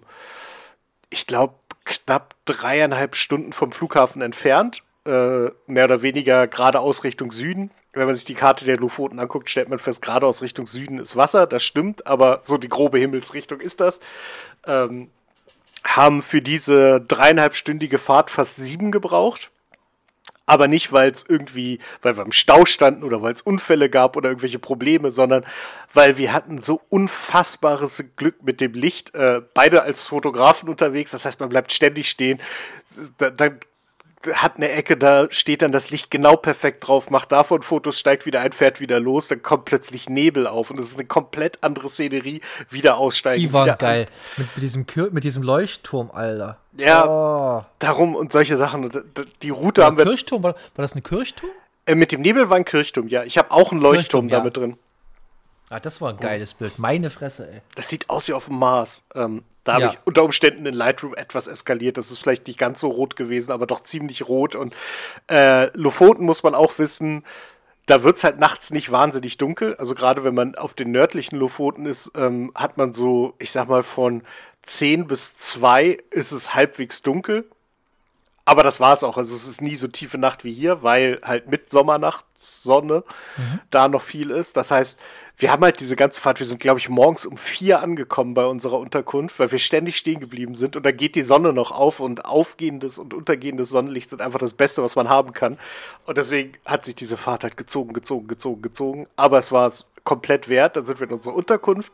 B: ich glaube, knapp dreieinhalb Stunden vom Flughafen entfernt. Äh, mehr oder weniger geradeaus Richtung Süden. Wenn man sich die Karte der Lofoten anguckt, stellt man fest, geradeaus Richtung Süden ist Wasser. Das stimmt, aber so die grobe Himmelsrichtung ist das. Ähm, haben für diese dreieinhalbstündige Fahrt fast sieben gebraucht. Aber nicht, weil es irgendwie, weil wir im Stau standen oder weil es Unfälle gab oder irgendwelche Probleme, sondern weil wir hatten so unfassbares Glück mit dem Licht. Äh, beide als Fotografen unterwegs, das heißt, man bleibt ständig stehen. Da, dann hat eine Ecke, da steht dann das Licht genau perfekt drauf, macht davon Fotos, steigt wieder ein, fährt wieder los, dann kommt plötzlich Nebel auf und es ist eine komplett andere Szenerie, wieder aussteigen.
A: Die waren
B: wieder
A: geil. Mit, mit, diesem Kür mit diesem Leuchtturm, Alter.
B: Ja,
A: Oh.
B: darum und solche Sachen. Und d- Die Route
A: War
B: haben wir
A: Kirchturm? War, war das ein Kirchturm?
B: äh, mit dem Nebel war ein Kirchturm, ja. Ich habe auch einen Leuchtturm
A: Kirchturm, ja.
B: damit drin.
A: Ah, das war ein geiles Bild. Meine Fresse, ey.
B: Das sieht aus wie auf dem Mars. Ähm, da habe
A: Ja.
B: ich unter Umständen in Lightroom etwas eskaliert. Das ist vielleicht nicht ganz so rot gewesen, aber doch ziemlich rot. Und äh, Lofoten muss man auch wissen, da wird es halt nachts nicht wahnsinnig dunkel. Also gerade wenn man auf den nördlichen Lofoten ist, ähm, hat man so, ich sag mal, von zehn bis zwei ist es halbwegs dunkel. Aber das war es auch. Also es ist nie so tiefe Nacht wie hier, weil halt mit Sommernachtssonne da noch viel ist. Das heißt, wir haben halt diese ganze Fahrt, wir sind, glaube ich, morgens um vier angekommen bei unserer Unterkunft, weil wir ständig stehen geblieben sind. Und dann geht die Sonne noch auf und aufgehendes und untergehendes Sonnenlicht sind einfach das Beste, was man haben kann. Und deswegen hat sich diese Fahrt halt gezogen, gezogen, gezogen, gezogen. Aber es war es komplett wert. Dann sind wir in unserer Unterkunft.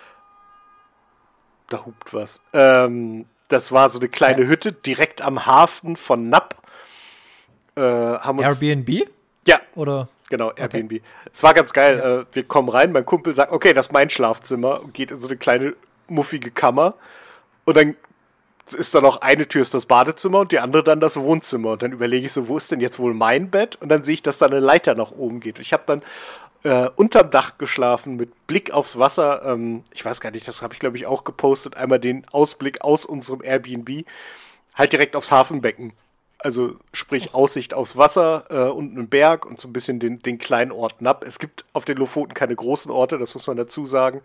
B: Da hupt was. Ähm, das war so eine kleine
A: Ja.
B: Hütte direkt am Hafen von Napp. Äh, haben uns,
A: Airbnb?
B: ja,
A: Oder?
B: genau, Airbnb. Es war ganz geil. Äh, wir kommen rein, mein Kumpel sagt, okay, das ist mein Schlafzimmer und geht in so eine kleine muffige Kammer. Und dann ist da noch eine Tür ist das Badezimmer und die andere dann das Wohnzimmer. Und dann überlege ich so, wo ist denn jetzt wohl mein Bett? Und dann sehe ich, dass da eine Leiter nach oben geht. Ich habe dann äh, unterm Dach geschlafen mit Blick aufs Wasser. Ähm, ich weiß gar nicht, das habe ich glaube ich auch gepostet. Einmal den Ausblick aus unserem Airbnb. Halt direkt aufs Hafenbecken. Also sprich Aussicht aufs Wasser, äh, unten ein Berg und so ein bisschen den, den kleinen Ort Napp. Es gibt auf den Lofoten keine großen Orte, das muss man dazu sagen.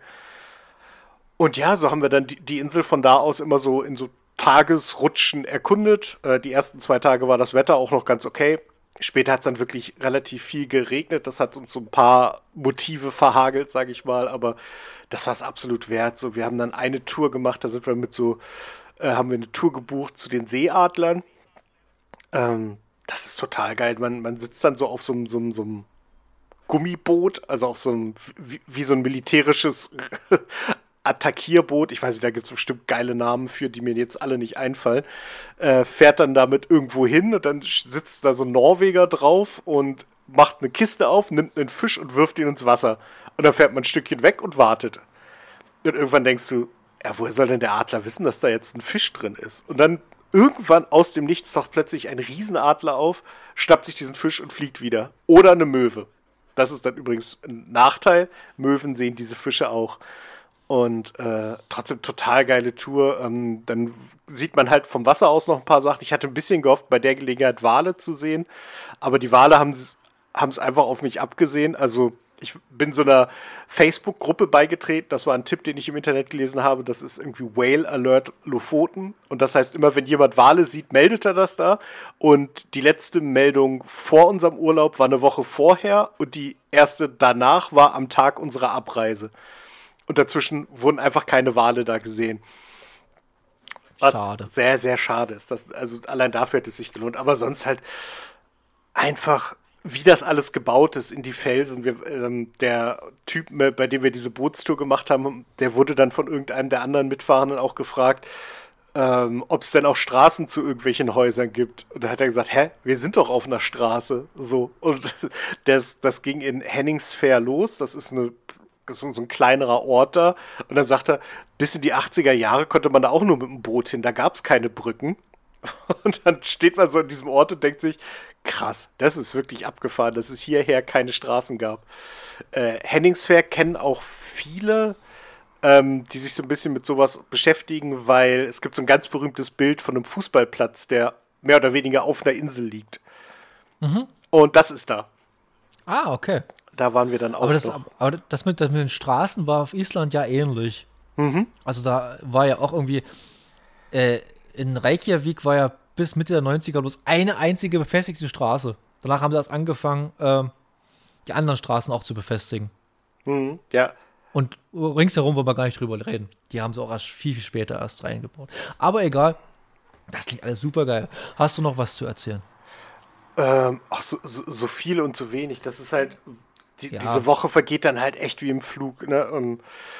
B: Und ja, so haben wir dann die, die Insel von da aus immer so in so Tagesrutschen erkundet. Äh, die ersten zwei Tage war das Wetter auch noch ganz okay. Später hat es dann wirklich relativ viel geregnet. Das hat uns so ein paar Motive verhagelt, sage ich mal. Aber das war es absolut wert. So, wir haben dann eine Tour gemacht. Da sind wir mit so, äh, haben wir eine Tour gebucht zu den Seeadlern. Ähm, das ist total geil. Man, man sitzt dann so auf so einem, so einem, so einem Gummiboot, also auf so einem, wie, wie so ein militärisches Attackierboot, ich weiß nicht, da gibt es bestimmt geile Namen für, die mir jetzt alle nicht einfallen, äh, fährt dann damit irgendwo hin und dann sitzt da so ein Norweger drauf und macht eine Kiste auf, nimmt einen Fisch und wirft ihn ins Wasser. Und dann fährt man ein Stückchen weg und wartet. Und irgendwann denkst du, ja, woher soll denn der Adler wissen, dass da jetzt ein Fisch drin ist? Und dann irgendwann aus dem Nichts taucht plötzlich ein Riesenadler auf, schnappt sich diesen Fisch und fliegt wieder. Oder eine Möwe. Das ist dann übrigens ein Nachteil. Möwen sehen diese Fische auch. Und äh, trotzdem total geile Tour. Ähm, dann sieht man halt vom Wasser aus noch ein paar Sachen. Ich hatte ein bisschen gehofft, bei der Gelegenheit Wale zu sehen. Aber die Wale haben es einfach auf mich abgesehen. Also ich bin so einer Facebook-Gruppe beigetreten. Das war ein Tipp, den ich im Internet gelesen habe. Das ist irgendwie Whale Alert Lofoten. Und das heißt, immer wenn jemand Wale sieht, meldet er das da. Und die letzte Meldung vor unserem Urlaub war eine Woche vorher. Und die erste danach war am Tag unserer Abreise. Und dazwischen wurden einfach keine Wale da gesehen. Was
A: Schade.
B: sehr, sehr schade ist. Das, also allein dafür hätte es sich gelohnt. Aber sonst halt einfach wie das alles gebaut ist in die Felsen. Wir, ähm, der Typ, bei dem wir diese Bootstour gemacht haben, der wurde dann von irgendeinem der anderen Mitfahrenden auch gefragt, ähm, ob es denn auch Straßen zu irgendwelchen Häusern gibt. Und da hat er gesagt, hä, wir sind doch auf einer Straße. So. Und das, das ging in Henningsfair los. Das ist eine Das ist so ein kleinerer Ort da. Und dann sagt er, bis in die achtziger Jahre konnte man da auch nur mit dem Boot hin. Da gab es keine Brücken. Und dann steht man so in diesem Ort und denkt sich, krass, das ist wirklich abgefahren, dass es hierher keine Straßen gab. Äh, Henningsfair kennen auch viele, ähm, die sich so ein bisschen mit sowas beschäftigen, weil es gibt so ein ganz berühmtes Bild von einem Fußballplatz, der mehr oder weniger auf einer Insel liegt.
A: Mhm.
B: Und das ist da.
A: Ah, okay.
B: Da waren wir dann auch
A: Aber das,
B: noch.
A: aber das, mit, das mit den Straßen war auf Island ja ähnlich.
B: Mhm.
A: Also da war ja auch irgendwie, äh, in Reykjavik war ja bis Mitte der neunziger bloß eine einzige befestigte Straße. Danach haben sie erst angefangen, ähm, die anderen Straßen auch zu befestigen.
B: Mhm. Ja.
A: Und ringsherum wollen wir gar nicht drüber reden. Die haben sie auch erst viel, viel später erst reingebaut. Aber egal, das klingt alles super geil. Hast du noch was zu erzählen?
B: Ähm, ach, so, so, so viel und so wenig. Das ist halt, die,
A: Ja.
B: diese Woche vergeht dann halt echt wie im Flug, ne? Und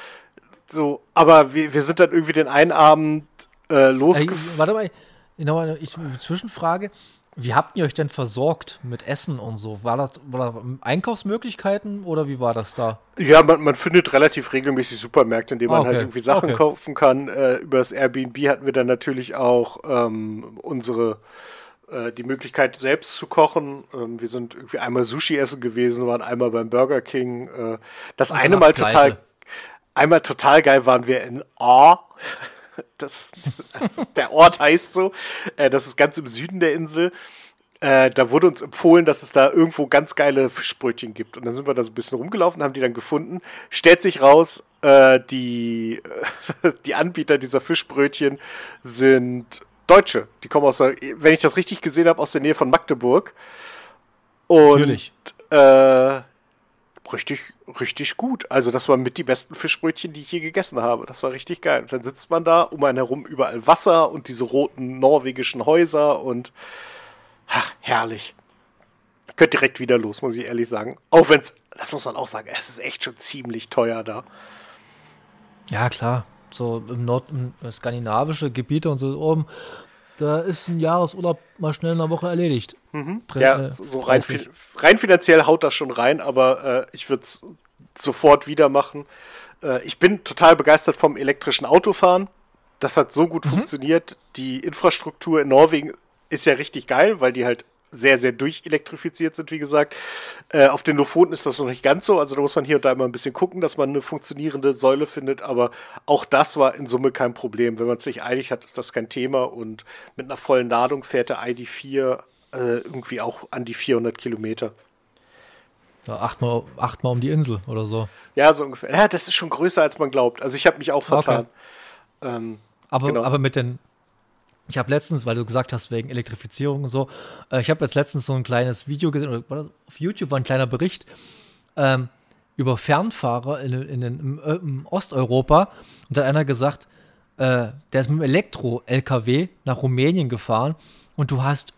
B: so, aber wir, wir sind dann irgendwie den einen Abend äh,
A: Äh,
B: losgefahren.
A: warte mal, genau, eine ich, eine Zwischenfrage. Wie habt ihr euch denn versorgt mit Essen und so? War das, war das Einkaufsmöglichkeiten oder wie war das da?
B: Ja, man, man findet relativ regelmäßig Supermärkte, in denen
A: Ah,
B: man halt
A: okay.
B: irgendwie Sachen
A: Okay.
B: kaufen kann. Äh, über das Airbnb hatten wir dann natürlich auch ähm, unsere äh, die Möglichkeit, selbst zu kochen. Ähm, wir sind irgendwie einmal Sushi essen gewesen, waren einmal beim Burger King. Äh, das
A: Und
B: eine
A: danach
B: Mal
A: pleite.
B: total, einmal total geil waren wir in Aar. Das, das, der Ort heißt so. Äh, das ist ganz im Süden der Insel. Äh, da wurde uns empfohlen, dass es da irgendwo ganz geile Fischbrötchen gibt. Und dann sind wir da so ein bisschen rumgelaufen, haben die dann gefunden. Stellt sich raus, äh, die, äh, die Anbieter dieser Fischbrötchen sind Deutsche. Die kommen aus der, wenn ich das richtig gesehen habe, aus der Nähe von Magdeburg. Und
A: Natürlich.
B: Äh, richtig, richtig gut. Also das waren mit die besten Fischbrötchen, die ich je gegessen habe. Das war richtig geil. Und dann sitzt man da, um einen herum überall Wasser und diese roten norwegischen Häuser und ach, herrlich. Könnt direkt wieder los, muss ich ehrlich sagen. Auch wenn es, das muss man auch sagen, es ist echt schon ziemlich teuer da.
A: Ja, klar. So im Nord, im skandinavische Gebiete und so oben, da ist ein Jahresurlaub mal schnell in einer Woche erledigt. Prä-
B: Ja,
A: äh,
B: so so rein,
A: preislich.
B: fi- rein finanziell haut das schon rein, aber äh, ich würde es sofort wieder machen. Äh, ich bin total begeistert vom elektrischen Autofahren. Das hat so gut funktioniert. Die Infrastruktur in Norwegen ist ja richtig geil, weil die halt sehr, sehr durchelektrifiziert sind, wie gesagt. Äh, auf den Lofoten ist das noch nicht ganz so. Also da muss man hier und da immer ein bisschen gucken, dass man eine funktionierende Säule findet. Aber auch das war in Summe kein Problem. Wenn man es sich eilig hat, ist das kein Thema. Und mit einer vollen Ladung fährt der I D vier äh, irgendwie auch an die vierhundert Kilometer.
A: Ja, achtmal, achtmal um die Insel oder so.
B: Ja, so ungefähr. Ja, das ist schon größer, als man glaubt. Also ich habe mich auch vertan. Ähm,
A: Aber,
B: Genau.
A: aber mit den. Ich habe letztens, weil du gesagt hast, wegen Elektrifizierung und so, äh, ich habe jetzt letztens so ein kleines Video gesehen, oder war das auf YouTube war ein kleiner Bericht ähm, über Fernfahrer in, in, den- im, äh, im Osteuropa. Und da hat einer gesagt, äh, der ist mit dem Elektro-L K W nach Rumänien gefahren und du hast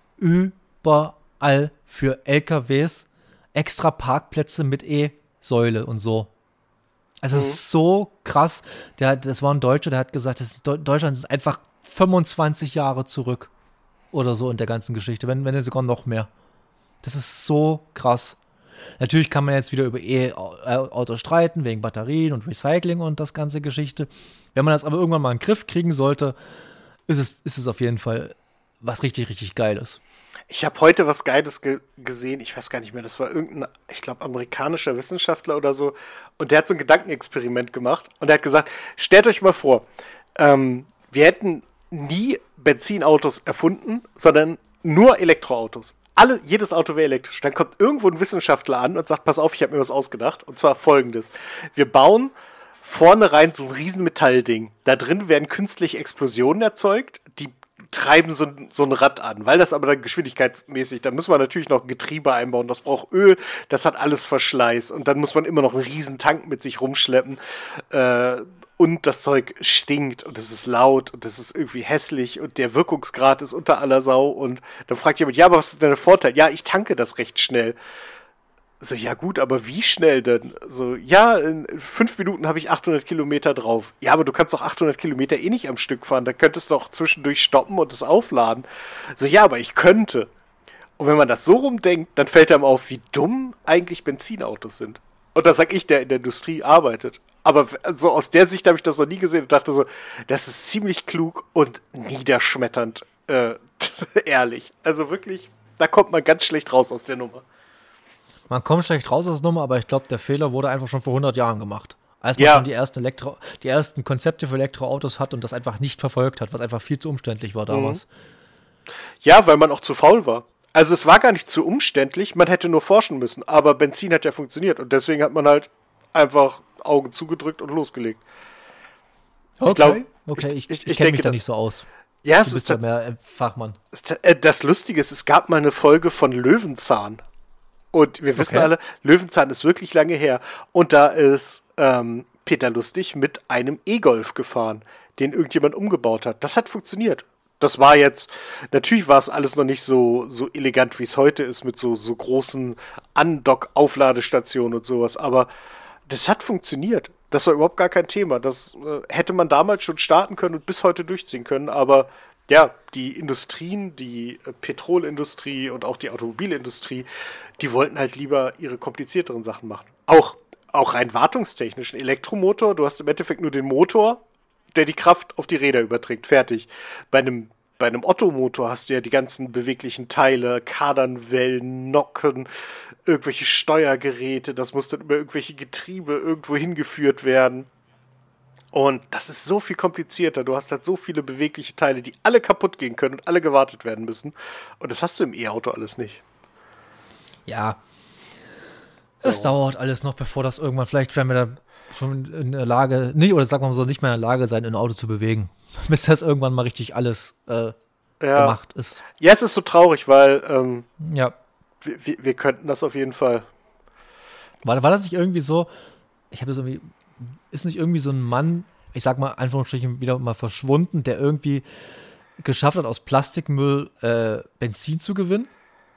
A: überall für L K Ws extra Parkplätze mit E-Säule und so. Also es ist so krass. Der, hat- das war ein Deutscher, der hat gesagt, das, Deu- Deutschland ist einfach fünfundzwanzig Jahre zurück oder so in der ganzen Geschichte, wenn, wenn nicht sogar noch mehr. Das ist so krass. Natürlich kann man jetzt wieder über E-Autos streiten, wegen Batterien und Recycling und das ganze Geschichte. Wenn man das aber irgendwann mal in den Griff kriegen sollte, ist es, ist es auf jeden Fall was richtig, richtig Geiles.
B: Ich habe heute was Geiles ge gesehen, ich weiß gar nicht mehr, das war irgendein, ich glaube, amerikanischer Wissenschaftler oder so, und der hat so ein Gedankenexperiment gemacht und der hat gesagt, stellt euch mal vor, ähm, wir hätten nie Benzinautos erfunden, sondern nur Elektroautos. Alle, jedes Auto wäre elektrisch. Dann kommt irgendwo ein Wissenschaftler an und sagt, pass auf, ich habe mir was ausgedacht, und zwar folgendes. Wir bauen vorne rein so ein riesen Metallding. Da drin werden künstliche Explosionen erzeugt, die treiben so, ein- so ein Rad an, weil das aber dann geschwindigkeitsmäßig, da muss man natürlich noch ein Getriebe einbauen, das braucht Öl, das hat alles Verschleiß und dann muss man immer noch einen riesen Tank mit sich rumschleppen. Äh, und das Zeug stinkt und es ist laut und es ist irgendwie hässlich und der Wirkungsgrad ist unter aller Sau und dann fragt jemand, ja, aber was ist denn der Vorteil? Ja, ich tanke das recht schnell. So, ja gut, aber wie schnell denn? So, ja, in fünf Minuten habe ich achthundert Kilometer drauf. Ja, aber du kannst doch achthundert Kilometer eh nicht am Stück fahren. Da könntest du doch zwischendurch stoppen und es aufladen. So, ja, aber ich könnte. Und wenn man das so rumdenkt, dann fällt einem auf, wie dumm eigentlich Benzinautos sind. Und das sag ich, der in der Industrie arbeitet. Aber so aus der Sicht habe ich das noch nie gesehen und dachte so, das ist ziemlich klug und niederschmetternd äh, ehrlich. Also wirklich, da kommt man ganz schlecht raus aus der Nummer.
A: Man kommt schlecht raus aus der Nummer, aber ich glaube, der Fehler wurde einfach schon vor hundert Jahren gemacht. Als man
B: Ja.
A: schon die ersten, Elektro- die ersten Konzepte für Elektroautos hat und das einfach nicht verfolgt hat, was einfach viel zu umständlich war damals.
B: Ja, weil man auch zu faul war. Also es war gar nicht zu umständlich, man hätte nur forschen müssen, aber Benzin hat ja funktioniert und deswegen hat man halt einfach Augen zugedrückt und losgelegt.
A: Okay,
B: glaub,
A: okay, ich,
B: ich- ich-
A: ich,
B: ich
A: kenne
B: denke,
A: mich da
B: das-
A: nicht so aus.
B: Ja, es
A: Du
B: ist
A: bist ja
B: tats-
A: mehr äh, Fachmann.
B: Äh, Das Lustige ist, es gab mal eine Folge von Löwenzahn. Und wir wissen
A: Okay.
B: alle, Löwenzahn ist wirklich lange her. Und da ist ähm, Peter Lustig mit einem E-Golf gefahren, den irgendjemand umgebaut hat. Das hat funktioniert. Das war jetzt, natürlich war es alles noch nicht so, so elegant, wie es heute ist, mit so, so großen Undock-Aufladestationen und sowas. Aber das hat funktioniert. Das war überhaupt gar kein Thema. Das äh, hätte man damals schon starten können und bis heute durchziehen können. Aber ja, die Industrien, die äh, Petrolindustrie und auch die Automobilindustrie, die wollten halt lieber ihre komplizierteren Sachen machen. Auch, auch rein wartungstechnisch. Ein Elektromotor, du hast im Endeffekt nur den Motor, der die Kraft auf die Räder überträgt. Fertig. Bei einem, bei einem Ottomotor hast du ja die ganzen beweglichen Teile, Kardanwellen, Nocken, irgendwelche Steuergeräte, das muss dann über irgendwelche Getriebe irgendwo hingeführt werden. Und das ist so viel komplizierter. Du hast halt so viele bewegliche Teile, die alle kaputt gehen können und alle gewartet werden müssen. Und das hast du im E-Auto alles nicht.
A: Ja. Es
B: Ja.
A: dauert alles noch, bevor das irgendwann, vielleicht werden wir da schon in der Lage, nee, oder sagen wir mal so, nicht mehr in der Lage sein, ein Auto zu bewegen. Bis das irgendwann mal richtig alles äh,
B: Ja.
A: gemacht ist.
B: Ja, es ist so traurig, weil ähm,
A: Ja.
B: wir, wir, wir könnten das auf jeden Fall.
A: War, war das nicht irgendwie so, ich habe das irgendwie, ist nicht irgendwie so ein Mann, ich sag mal, Anführungsstrichen wieder mal verschwunden, der irgendwie geschafft hat, aus Plastikmüll äh, Benzin zu gewinnen?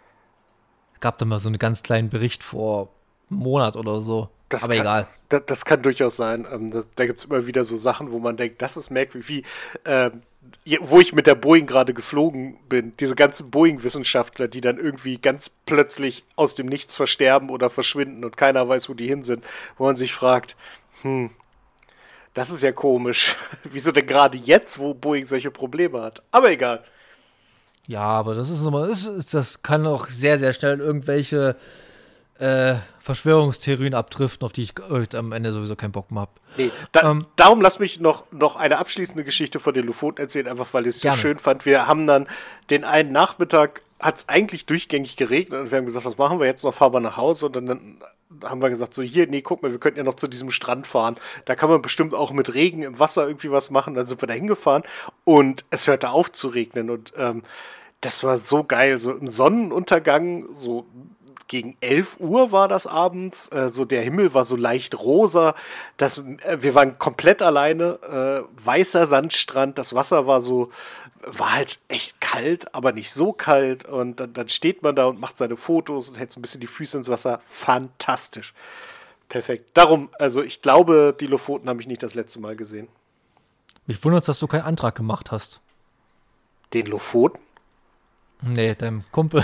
A: Es gab da mal so einen ganz kleinen Bericht vor einem Monat oder so.
B: Das
A: Aber
B: kann,
A: egal.
B: Das, das kann durchaus sein. Ähm, das, da gibt es immer wieder so Sachen, wo man denkt, das ist merkwürdig, wie ähm, je- wo ich mit der Boeing gerade geflogen bin. Diese ganzen Boeing-Wissenschaftler, die dann irgendwie ganz plötzlich aus dem Nichts versterben oder verschwinden und keiner weiß, wo die hin sind. Wo man sich fragt, hm, das ist ja komisch. Wieso denn gerade jetzt, wo Boeing solche Probleme hat? Aber egal.
A: Ja, aber das ist immer, das, ist- das kann auch sehr, sehr schnell irgendwelche äh, Verschwörungstheorien abdriften, auf die ich äh, am Ende sowieso keinen Bock mehr habe.
B: Nee, da,
A: Ähm.
B: darum lass mich noch, noch eine abschließende Geschichte von den Lofoten erzählen, einfach weil ich es so
A: Gerne.
B: schön fand. Wir haben dann den einen Nachmittag, hat es eigentlich durchgängig geregnet und wir haben gesagt, was machen wir jetzt noch, fahren wir nach Hause und dann, dann haben wir gesagt, so hier, nee, guck mal, wir könnten ja noch zu diesem Strand fahren. Da kann man bestimmt auch mit Regen im Wasser irgendwie was machen. Dann sind wir da hingefahren und es hörte auf zu regnen und ähm, das war so geil, so im Sonnenuntergang, so gegen elf Uhr war das abends, äh, so der Himmel war so leicht rosa, das, äh, wir waren komplett alleine, äh, weißer Sandstrand, das Wasser war so, war halt echt kalt, aber nicht so kalt und dann, dann steht man da und macht seine Fotos und hält so ein bisschen die Füße ins Wasser, fantastisch. Perfekt. Darum, also ich glaube, die Lofoten habe ich nicht das letzte Mal gesehen.
A: Mich wundert, dass du keinen Antrag gemacht hast.
B: Den Lofoten?
A: Nee, deinem Kumpel.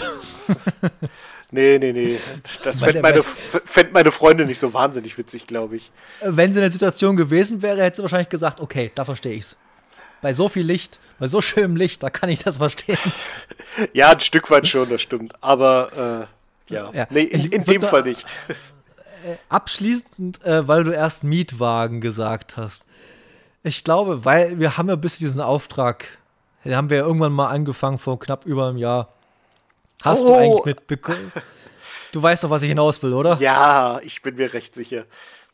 B: Nee, nee, nee. Das
A: Weil
B: fände
A: der
B: meine,
A: weiß-
B: fänd meine Freundin nicht so wahnsinnig witzig, glaube ich.
A: Wenn sie in der Situation gewesen wäre, hätte sie wahrscheinlich gesagt, okay, da verstehe ich's. Bei so viel Licht, bei so schönem Licht, da kann ich das verstehen.
B: Ja, ein Stück weit schon, das stimmt. Aber, äh, ja.
A: Ja,
B: Nee, in,
A: ich
B: in
A: würd
B: dem
A: da-
B: Fall nicht.
A: Abschließend, äh, weil du erst Mietwagen gesagt hast. Ich glaube, weil wir haben ja bis diesen Auftrag, den haben wir ja irgendwann mal angefangen vor knapp über einem Jahr. Hast du
B: Oh.
A: eigentlich mitbekommen? Du weißt doch, was ich hinaus will, oder?
B: Ja, ich bin mir recht sicher.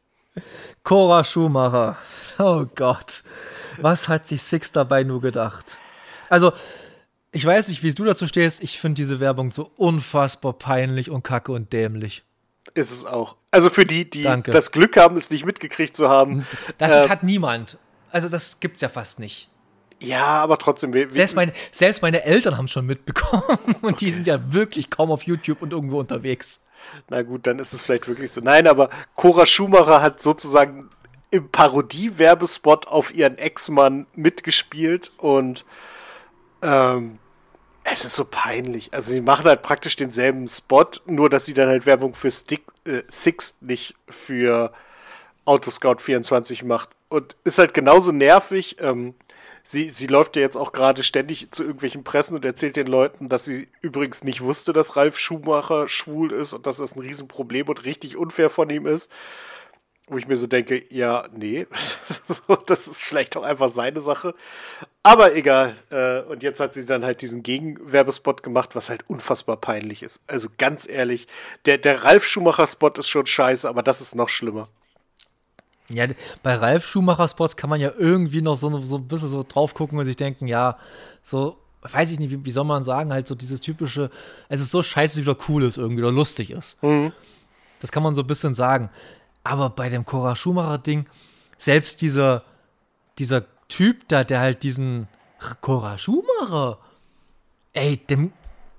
A: Cora Schumacher. Oh Gott. Was hat sich Six dabei nur gedacht? Also, ich weiß nicht, wie du dazu stehst. Ich finde diese Werbung so unfassbar peinlich und kacke und dämlich.
B: ist es auch. Also für die, die
A: Danke.
B: das Glück haben, es nicht mitgekriegt zu haben.
A: Das
B: äh,
A: ist, hat niemand. Also das gibt's ja fast nicht.
B: Ja, aber trotzdem. Wie,
A: Selbst meine, selbst meine Eltern haben es schon mitbekommen und die sind ja wirklich kaum auf YouTube und irgendwo unterwegs.
B: Na gut, dann ist es vielleicht wirklich so. Nein, aber Cora Schumacher hat sozusagen im Parodie-Werbespot auf ihren Ex-Mann mitgespielt und ähm, es ist so peinlich. Also sie machen halt praktisch denselben Spot, nur dass sie dann halt Werbung für Stick, äh, Sixt, nicht für Autoscout vierundzwanzig macht. Und ist halt genauso nervig. Ähm, sie, sie läuft ja jetzt auch gerade ständig zu irgendwelchen Pressen und erzählt den Leuten, dass sie übrigens nicht wusste, dass Ralf Schumacher schwul ist und dass das ein Riesenproblem und richtig unfair von ihm ist. Wo ich mir so denke, ja, nee, das ist vielleicht auch einfach seine Sache. Aber egal. Und jetzt hat sie dann halt diesen Gegenwerbespot gemacht, was halt unfassbar peinlich ist. Also ganz ehrlich, der, der Ralf Schumacher-Spot ist schon scheiße, aber das ist noch schlimmer.
A: Ja, bei Ralf Schumacher-Spots kann man ja irgendwie noch so, so ein bisschen so drauf gucken und sich denken, ja, so, weiß ich nicht, wie, wie soll man sagen, halt so dieses typische, es ist so scheiße, wie wieder cool ist irgendwie oder lustig ist.
B: Mhm.
A: Das kann man so ein bisschen sagen. Aber bei dem Cora Schumacher-Ding, selbst dieser, dieser Typ da, der halt diesen Cora Schumacher, ey, dem,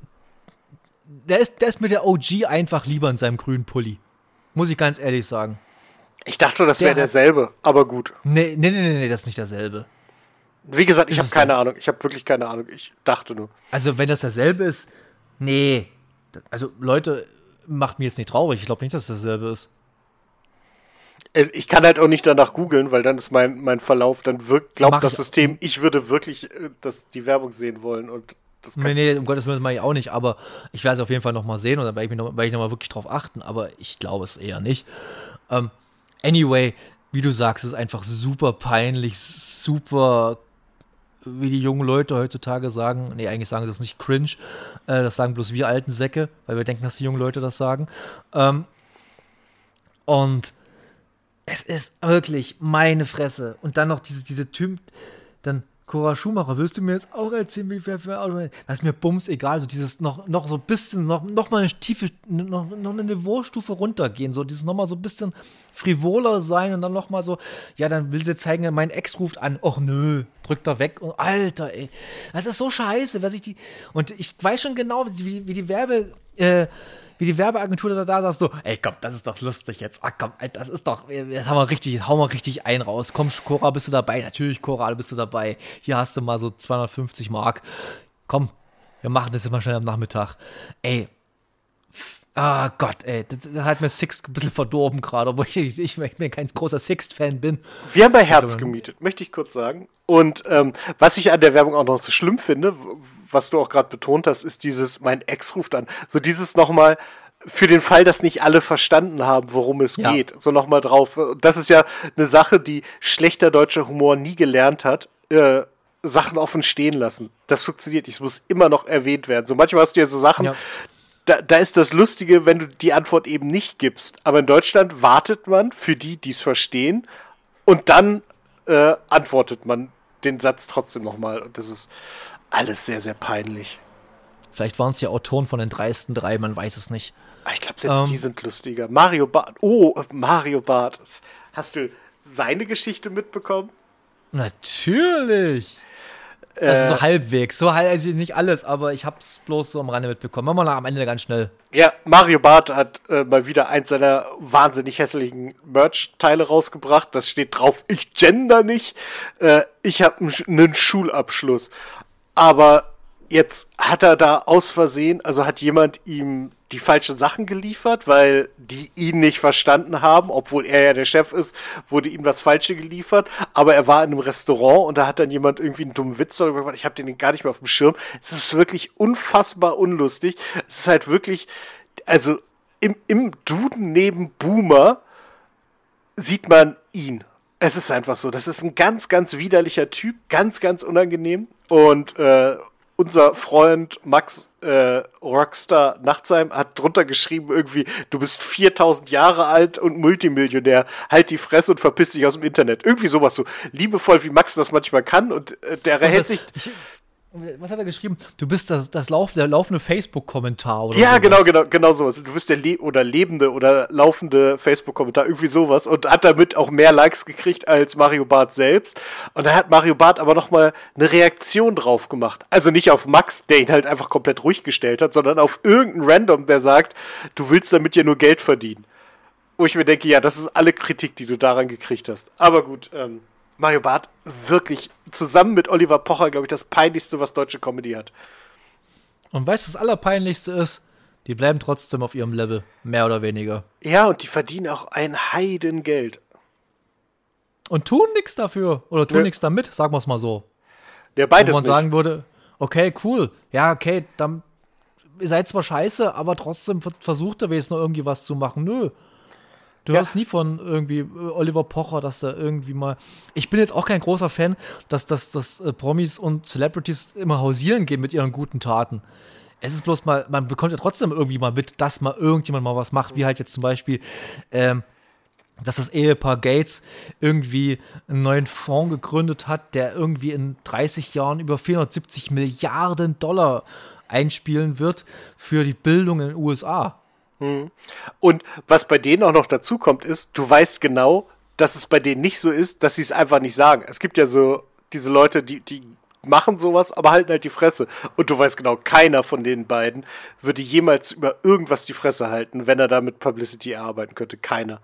A: der ist, der ist mit der O G einfach lieber in seinem grünen Pulli. Muss ich ganz ehrlich sagen.
B: Ich dachte, das wäre
A: Der
B: derselbe, aber gut.
A: Nee, nee, nee, nee, das ist nicht derselbe.
B: Wie gesagt, ich
A: Ist
B: habe
A: es
B: keine
A: das?
B: Ahnung. Ich habe wirklich keine Ahnung. Ich dachte nur.
A: Also, wenn das derselbe ist, nee. Also, Leute, macht mich jetzt nicht traurig. Ich glaube nicht, dass das derselbe ist.
B: Äh, Ich kann halt auch nicht danach googeln, weil dann ist mein, mein Verlauf, dann wirkt,
A: Mach
B: glaubt das
A: ich-
B: System, ich würde wirklich äh, das, die Werbung sehen wollen und das kann
A: Nee, nee, um Gottes Willen, das mache ich auch nicht, aber ich werde es auf jeden Fall nochmal sehen und dann werde ich, mich noch, werde ich nochmal wirklich drauf achten, aber ich glaube es eher nicht. Ähm, anyway, wie du sagst, es ist einfach super peinlich, super, wie die jungen Leute heutzutage sagen, nee, eigentlich sagen sie das nicht cringe, äh, das sagen bloß wir alten Säcke, weil wir denken, dass die jungen Leute das sagen. Ähm, und es ist wirklich meine Fresse. Und dann noch diese, diese Typ, dann Cora Schumacher, willst du mir jetzt auch erzählen, wie viel für Auto? Das ist mir bums egal. So dieses noch, noch so ein bisschen, noch, noch mal eine Tiefe, noch, noch eine Niveaustufe runtergehen. So dieses noch mal so ein bisschen frivoler sein und dann noch mal so, ja, dann will sie zeigen, mein Ex ruft an. Och nö, drückt er weg. Und, Alter, ey. Das ist so scheiße, was ich die. Und ich weiß schon genau, wie, wie die Werbe. Äh, wie die Werbeagentur da da sagt, so, ey, komm, das ist doch lustig jetzt. Ach komm, ey, das ist doch, jetzt haben wir richtig, jetzt hauen wir richtig ein raus. Komm, Cora, bist du dabei? Natürlich, Cora, bist du dabei. Hier hast du mal so zweihundertfünfzig Mark. Komm, wir machen das jetzt mal schnell am Nachmittag. Ey, ah Gott, ey, das, das hat mir Sixt ein bisschen verdorben gerade, obwohl ich, ich, ich, ich kein großer Sixt-Fan bin.
B: Wir haben bei Herz gemietet, möchte ich kurz sagen. Und ähm, was ich an der Werbung auch noch so schlimm finde, w- was du auch gerade betont hast, ist dieses, mein Ex ruft an. So dieses nochmal, für den Fall, dass nicht alle verstanden haben, worum es
A: Ja.
B: geht. So nochmal drauf. Das ist ja eine Sache, die schlechter deutscher Humor nie gelernt hat. Äh, Sachen offen stehen lassen. Das funktioniert nicht. Es muss immer noch erwähnt werden. So manchmal hast du ja so Sachen,
A: Ja.
B: da, da ist das Lustige, wenn du die Antwort eben nicht gibst. Aber in Deutschland wartet man für die, die es verstehen, und dann äh, antwortet man den Satz trotzdem nochmal. Und das ist alles sehr, sehr peinlich.
A: Vielleicht waren es ja Autoren von den dreisten drei, man weiß es nicht.
B: Ah, ich glaube, selbst
A: Ähm.
B: die sind lustiger. Mario Barth. Oh, Mario Barth. Hast du seine Geschichte mitbekommen?
A: Natürlich.
B: Äh,
A: Also so halbwegs, so halb, also nicht alles, aber ich hab's bloß so am Rande mitbekommen. Machen wir mal am Ende ganz schnell.
B: Ja, Mario Barth hat äh, mal wieder eins seiner wahnsinnig hässlichen Merch-Teile rausgebracht. Das steht drauf, ich gender nicht. Äh, ich habe einen Schulabschluss. Aber jetzt hat er da aus Versehen, also hat jemand ihm die falschen Sachen geliefert, weil die ihn nicht verstanden haben, obwohl er ja der Chef ist, wurde ihm das Falsche geliefert, aber er war in einem Restaurant und da hat dann jemand irgendwie einen dummen Witz darüber gemacht, ich habe den gar nicht mehr auf dem Schirm. Es ist wirklich unfassbar unlustig. Es ist halt wirklich, also im, im Duden neben Boomer sieht man ihn. Es ist einfach so, das ist ein ganz, ganz widerlicher Typ, ganz, ganz unangenehm und äh, unser Freund Max äh, Rockstar Nachtsheim hat drunter geschrieben irgendwie, du bist viertausend Jahre alt und Multimillionär, halt die Fresse und verpiss dich aus dem Internet. Irgendwie sowas so liebevoll, wie Max das manchmal kann und äh, der
A: Und
B: hält
A: das,
B: sich...
A: ich, was hat er geschrieben? Du bist das, das Lauf, der laufende Facebook-Kommentar oder
B: Ja,
A: sowas.
B: genau, genau, genau sowas. Du bist der Le oder lebende oder laufende Facebook-Kommentar, irgendwie sowas. Und hat damit auch mehr Likes gekriegt als Mario Barth selbst. Und da hat Mario Barth aber nochmal eine Reaktion drauf gemacht. Also nicht auf Max, der ihn halt einfach komplett ruhig gestellt hat, sondern auf irgendeinen Random, der sagt, du willst damit ja nur Geld verdienen. Wo ich mir denke, ja, das ist alle Kritik, die du daran gekriegt hast. Aber gut, ähm, Mario Barth wirklich zusammen mit Oliver Pocher, glaube ich, das Peinlichste, was deutsche Comedy hat.
A: Und weißt du, das Allerpeinlichste ist, die bleiben trotzdem auf ihrem Level, mehr oder weniger.
B: Ja, und die verdienen auch ein Heidengeld.
A: Und tun nichts dafür. Oder tun
B: Ja.
A: nichts damit, sagen wir es mal so.
B: Ja,
A: Wo
B: beides
A: man
B: nicht.
A: sagen würde, okay, cool. Ja, okay, dann ihr seid zwar scheiße, aber trotzdem ver- versucht er wenigstens noch irgendwie was zu machen. Nö. Du
B: Ja.
A: hörst nie von irgendwie äh, Oliver Pocher, dass er irgendwie mal. Ich bin jetzt auch kein großer Fan, dass, dass, dass äh, Promis und Celebrities immer hausieren gehen mit ihren guten Taten. Es ist bloß mal, man bekommt ja trotzdem irgendwie mal mit, dass mal irgendjemand mal was macht, wie halt jetzt zum Beispiel, ähm, dass das Ehepaar Gates irgendwie einen neuen Fonds gegründet hat, der irgendwie in dreißig Jahren über vierhundertsiebzig Milliarden Dollar einspielen wird für die Bildung in den U S A.
B: Und was bei denen auch noch dazu kommt, ist, du weißt genau, dass es bei denen nicht so ist, dass sie es einfach nicht sagen. Es gibt ja so diese Leute, die, die machen sowas, aber halten halt die Fresse. Und du weißt genau, keiner von den beiden würde jemals über irgendwas die Fresse halten, wenn er da mit Publicity erarbeiten könnte. Keiner.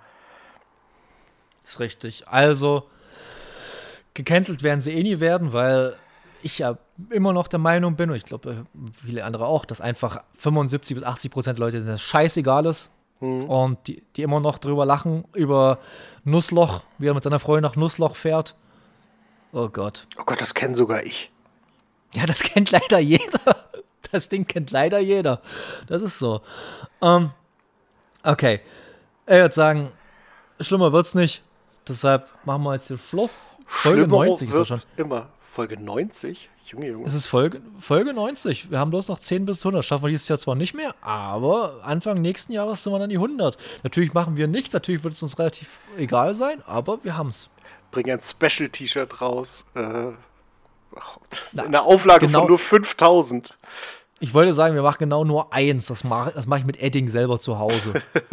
A: Das ist richtig. Also, gecancelt werden sie eh nie werden, weil ich ja immer noch der Meinung bin, und ich glaube, viele andere auch, dass einfach fünfundsiebzig bis achtzig Prozent Leute das scheißegal ist. Und die, die immer noch drüber lachen, über Nussloch, wie er mit seiner Freundin nach Nussloch fährt. Oh Gott.
B: Oh Gott, das kennt sogar ich.
A: Ja, das kennt leider jeder. Das Ding kennt leider jeder. Das ist so. Ähm, okay. Ich würde sagen, schlimmer wird's nicht. Deshalb machen wir jetzt hier Schluss. Folge
B: Schlimmer
A: neunzig ist das schon.
B: wird's immer. Folge neunzig? Junge, Junge.
A: Es ist Folge, Folge neunzig. Wir haben bloß noch zehn bis hundert. Schaffen wir dieses Jahr zwar nicht mehr, aber Anfang nächsten Jahres sind wir dann die hundert. Natürlich machen wir nichts. Natürlich wird es uns relativ egal sein, aber wir haben es.
B: Bring ein Special-T-Shirt raus. Äh,
A: Na,
B: in der Auflage
A: genau.
B: von nur fünftausend.
A: Ich wollte sagen, wir machen genau nur eins. Das mache das mach ich mit Edding selber zu Hause.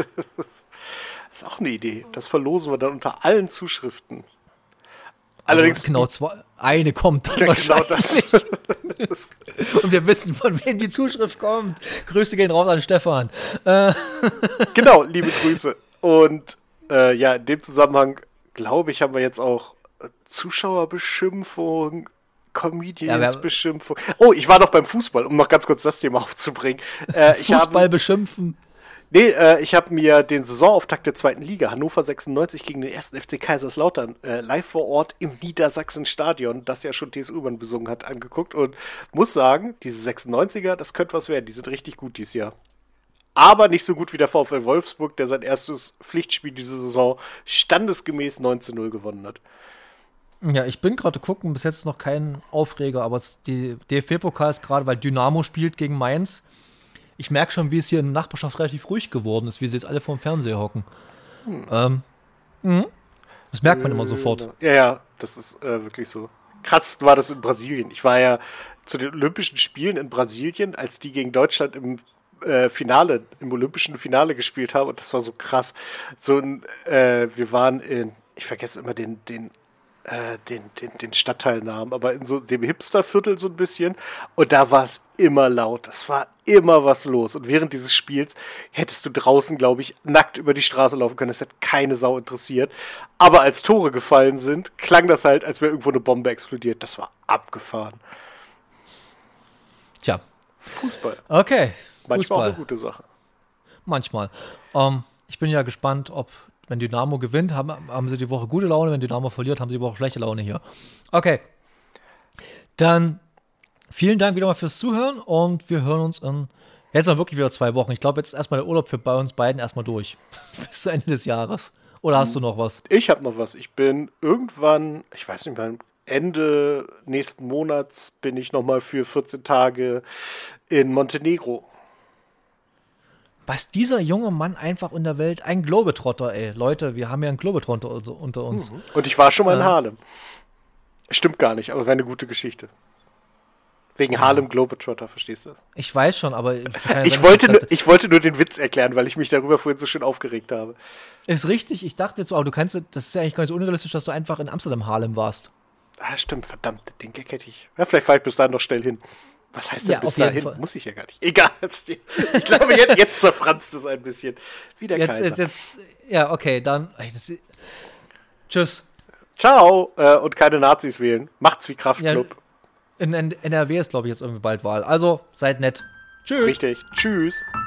B: Das ist auch eine Idee. Das verlosen wir dann unter allen Zuschriften. Allerdings.
A: Also genau, zwei, eine kommt dann
B: Ja, genau
A: wahrscheinlich.
B: das. Das-
A: Und wir wissen, von wem die Zuschrift kommt. Grüße gehen raus an Stefan. Äh,
B: Genau, liebe Grüße. Und äh, ja, in dem Zusammenhang, glaube ich, haben wir jetzt auch äh, Zuschauerbeschimpfung, Comedians-Beschimpfung. Oh, ich war noch beim Fußball, um noch ganz kurz das Thema aufzubringen. Äh, ich
A: Fußball
B: habe
A: beschimpfen.
B: nee, äh, ich hab mir den Saisonauftakt der zweiten Liga, Hannover sechsundneunzig gegen den ersten F C Kaiserslautern, äh, live vor Ort im Niedersachsen-Stadion, das ja schon T S U-Bahn besungen hat, angeguckt und muss sagen, diese sechsundneunziger, das könnte was werden. Die sind richtig gut dieses Jahr. Aber nicht so gut wie der VfL Wolfsburg, der sein erstes Pflichtspiel diese Saison standesgemäß neun zu null gewonnen hat.
A: Ja, ich bin gerade gucken, bis jetzt noch kein Aufreger, aber es, die D F B-Pokal ist gerade, weil Dynamo spielt gegen Mainz. Ich merke schon, wie es hier in der Nachbarschaft relativ ruhig geworden ist, wie sie jetzt alle vorm Fernseher hocken. Ähm, mhm. Das merkt man immer sofort.
B: Ja, ja, das ist äh, wirklich so. Krass war das in Brasilien. Ich war ja zu den Olympischen Spielen in Brasilien, als die gegen Deutschland im äh, Finale, im Olympischen Finale gespielt haben und das war so krass. So ein, äh, wir waren in, ich vergesse immer den, den, äh, den, den, den Stadtteilnamen, aber in so dem Hipsterviertel so ein bisschen und da war es immer laut. Es war immer was los und während dieses Spiels hättest du draußen, glaube ich, nackt über die Straße laufen können. Es hätte keine Sau interessiert. Aber als Tore gefallen sind, klang das halt, als wäre irgendwo eine Bombe explodiert. Das war abgefahren.
A: Tja,
B: Fußball.
A: okay.
B: Manchmal auch
A: Fußball.
B: eine gute Sache.
A: Manchmal. Ähm, ich bin ja gespannt, ob, wenn Dynamo gewinnt, haben, haben sie die Woche gute Laune. Wenn Dynamo verliert, haben sie die Woche schlechte Laune hier. Okay. Dann vielen Dank wieder mal fürs Zuhören und wir hören uns in jetzt noch wirklich wieder zwei Wochen. Ich glaube, jetzt ist erstmal der Urlaub für bei uns beiden erstmal durch. Bis zu Ende des Jahres. Oder hast du noch was?
B: Ich habe noch was. Ich bin irgendwann, ich weiß nicht mehr, Ende nächsten Monats bin ich nochmal für vierzehn Tage in Montenegro.
A: Was dieser junge Mann einfach in der Welt, ein Globetrotter, ey. Leute, wir haben ja einen Globetrotter unter, unter uns.
B: Und ich war schon mal in
A: Äh.
B: Haarlem. Stimmt gar nicht, aber wäre eine gute Geschichte. Wegen Harlem Globetrotter, verstehst du?
A: Ich weiß schon, aber
B: ich, wollte nur, ich wollte nur den Witz erklären, weil ich mich darüber vorhin so schön aufgeregt habe.
A: Ist richtig, ich dachte jetzt, oh, du kannst, das ist ja eigentlich gar nicht so unrealistisch, dass du einfach in Amsterdam Harlem warst.
B: Ah, stimmt, verdammt, den Gag hätte ich. Ja, vielleicht fahre ich bis dahin noch schnell hin. Was heißt denn
A: Ja,
B: bis
A: auf jeden
B: dahin?
A: Fall.
B: Muss ich ja gar nicht. Egal. Ich glaube, jetzt, jetzt zerfranst es ein bisschen. Wie der
A: Jetzt,
B: Kaiser.
A: jetzt, jetzt, ja, okay, dann. ey, Das, tschüss.
B: Ciao äh, und keine Nazis wählen. Macht's wie Kraftklub.
A: Ja, in, in N R W ist, glaube ich, jetzt irgendwie bald Wahl. Also, seid nett. Tschüss.
B: Richtig. Tschüss.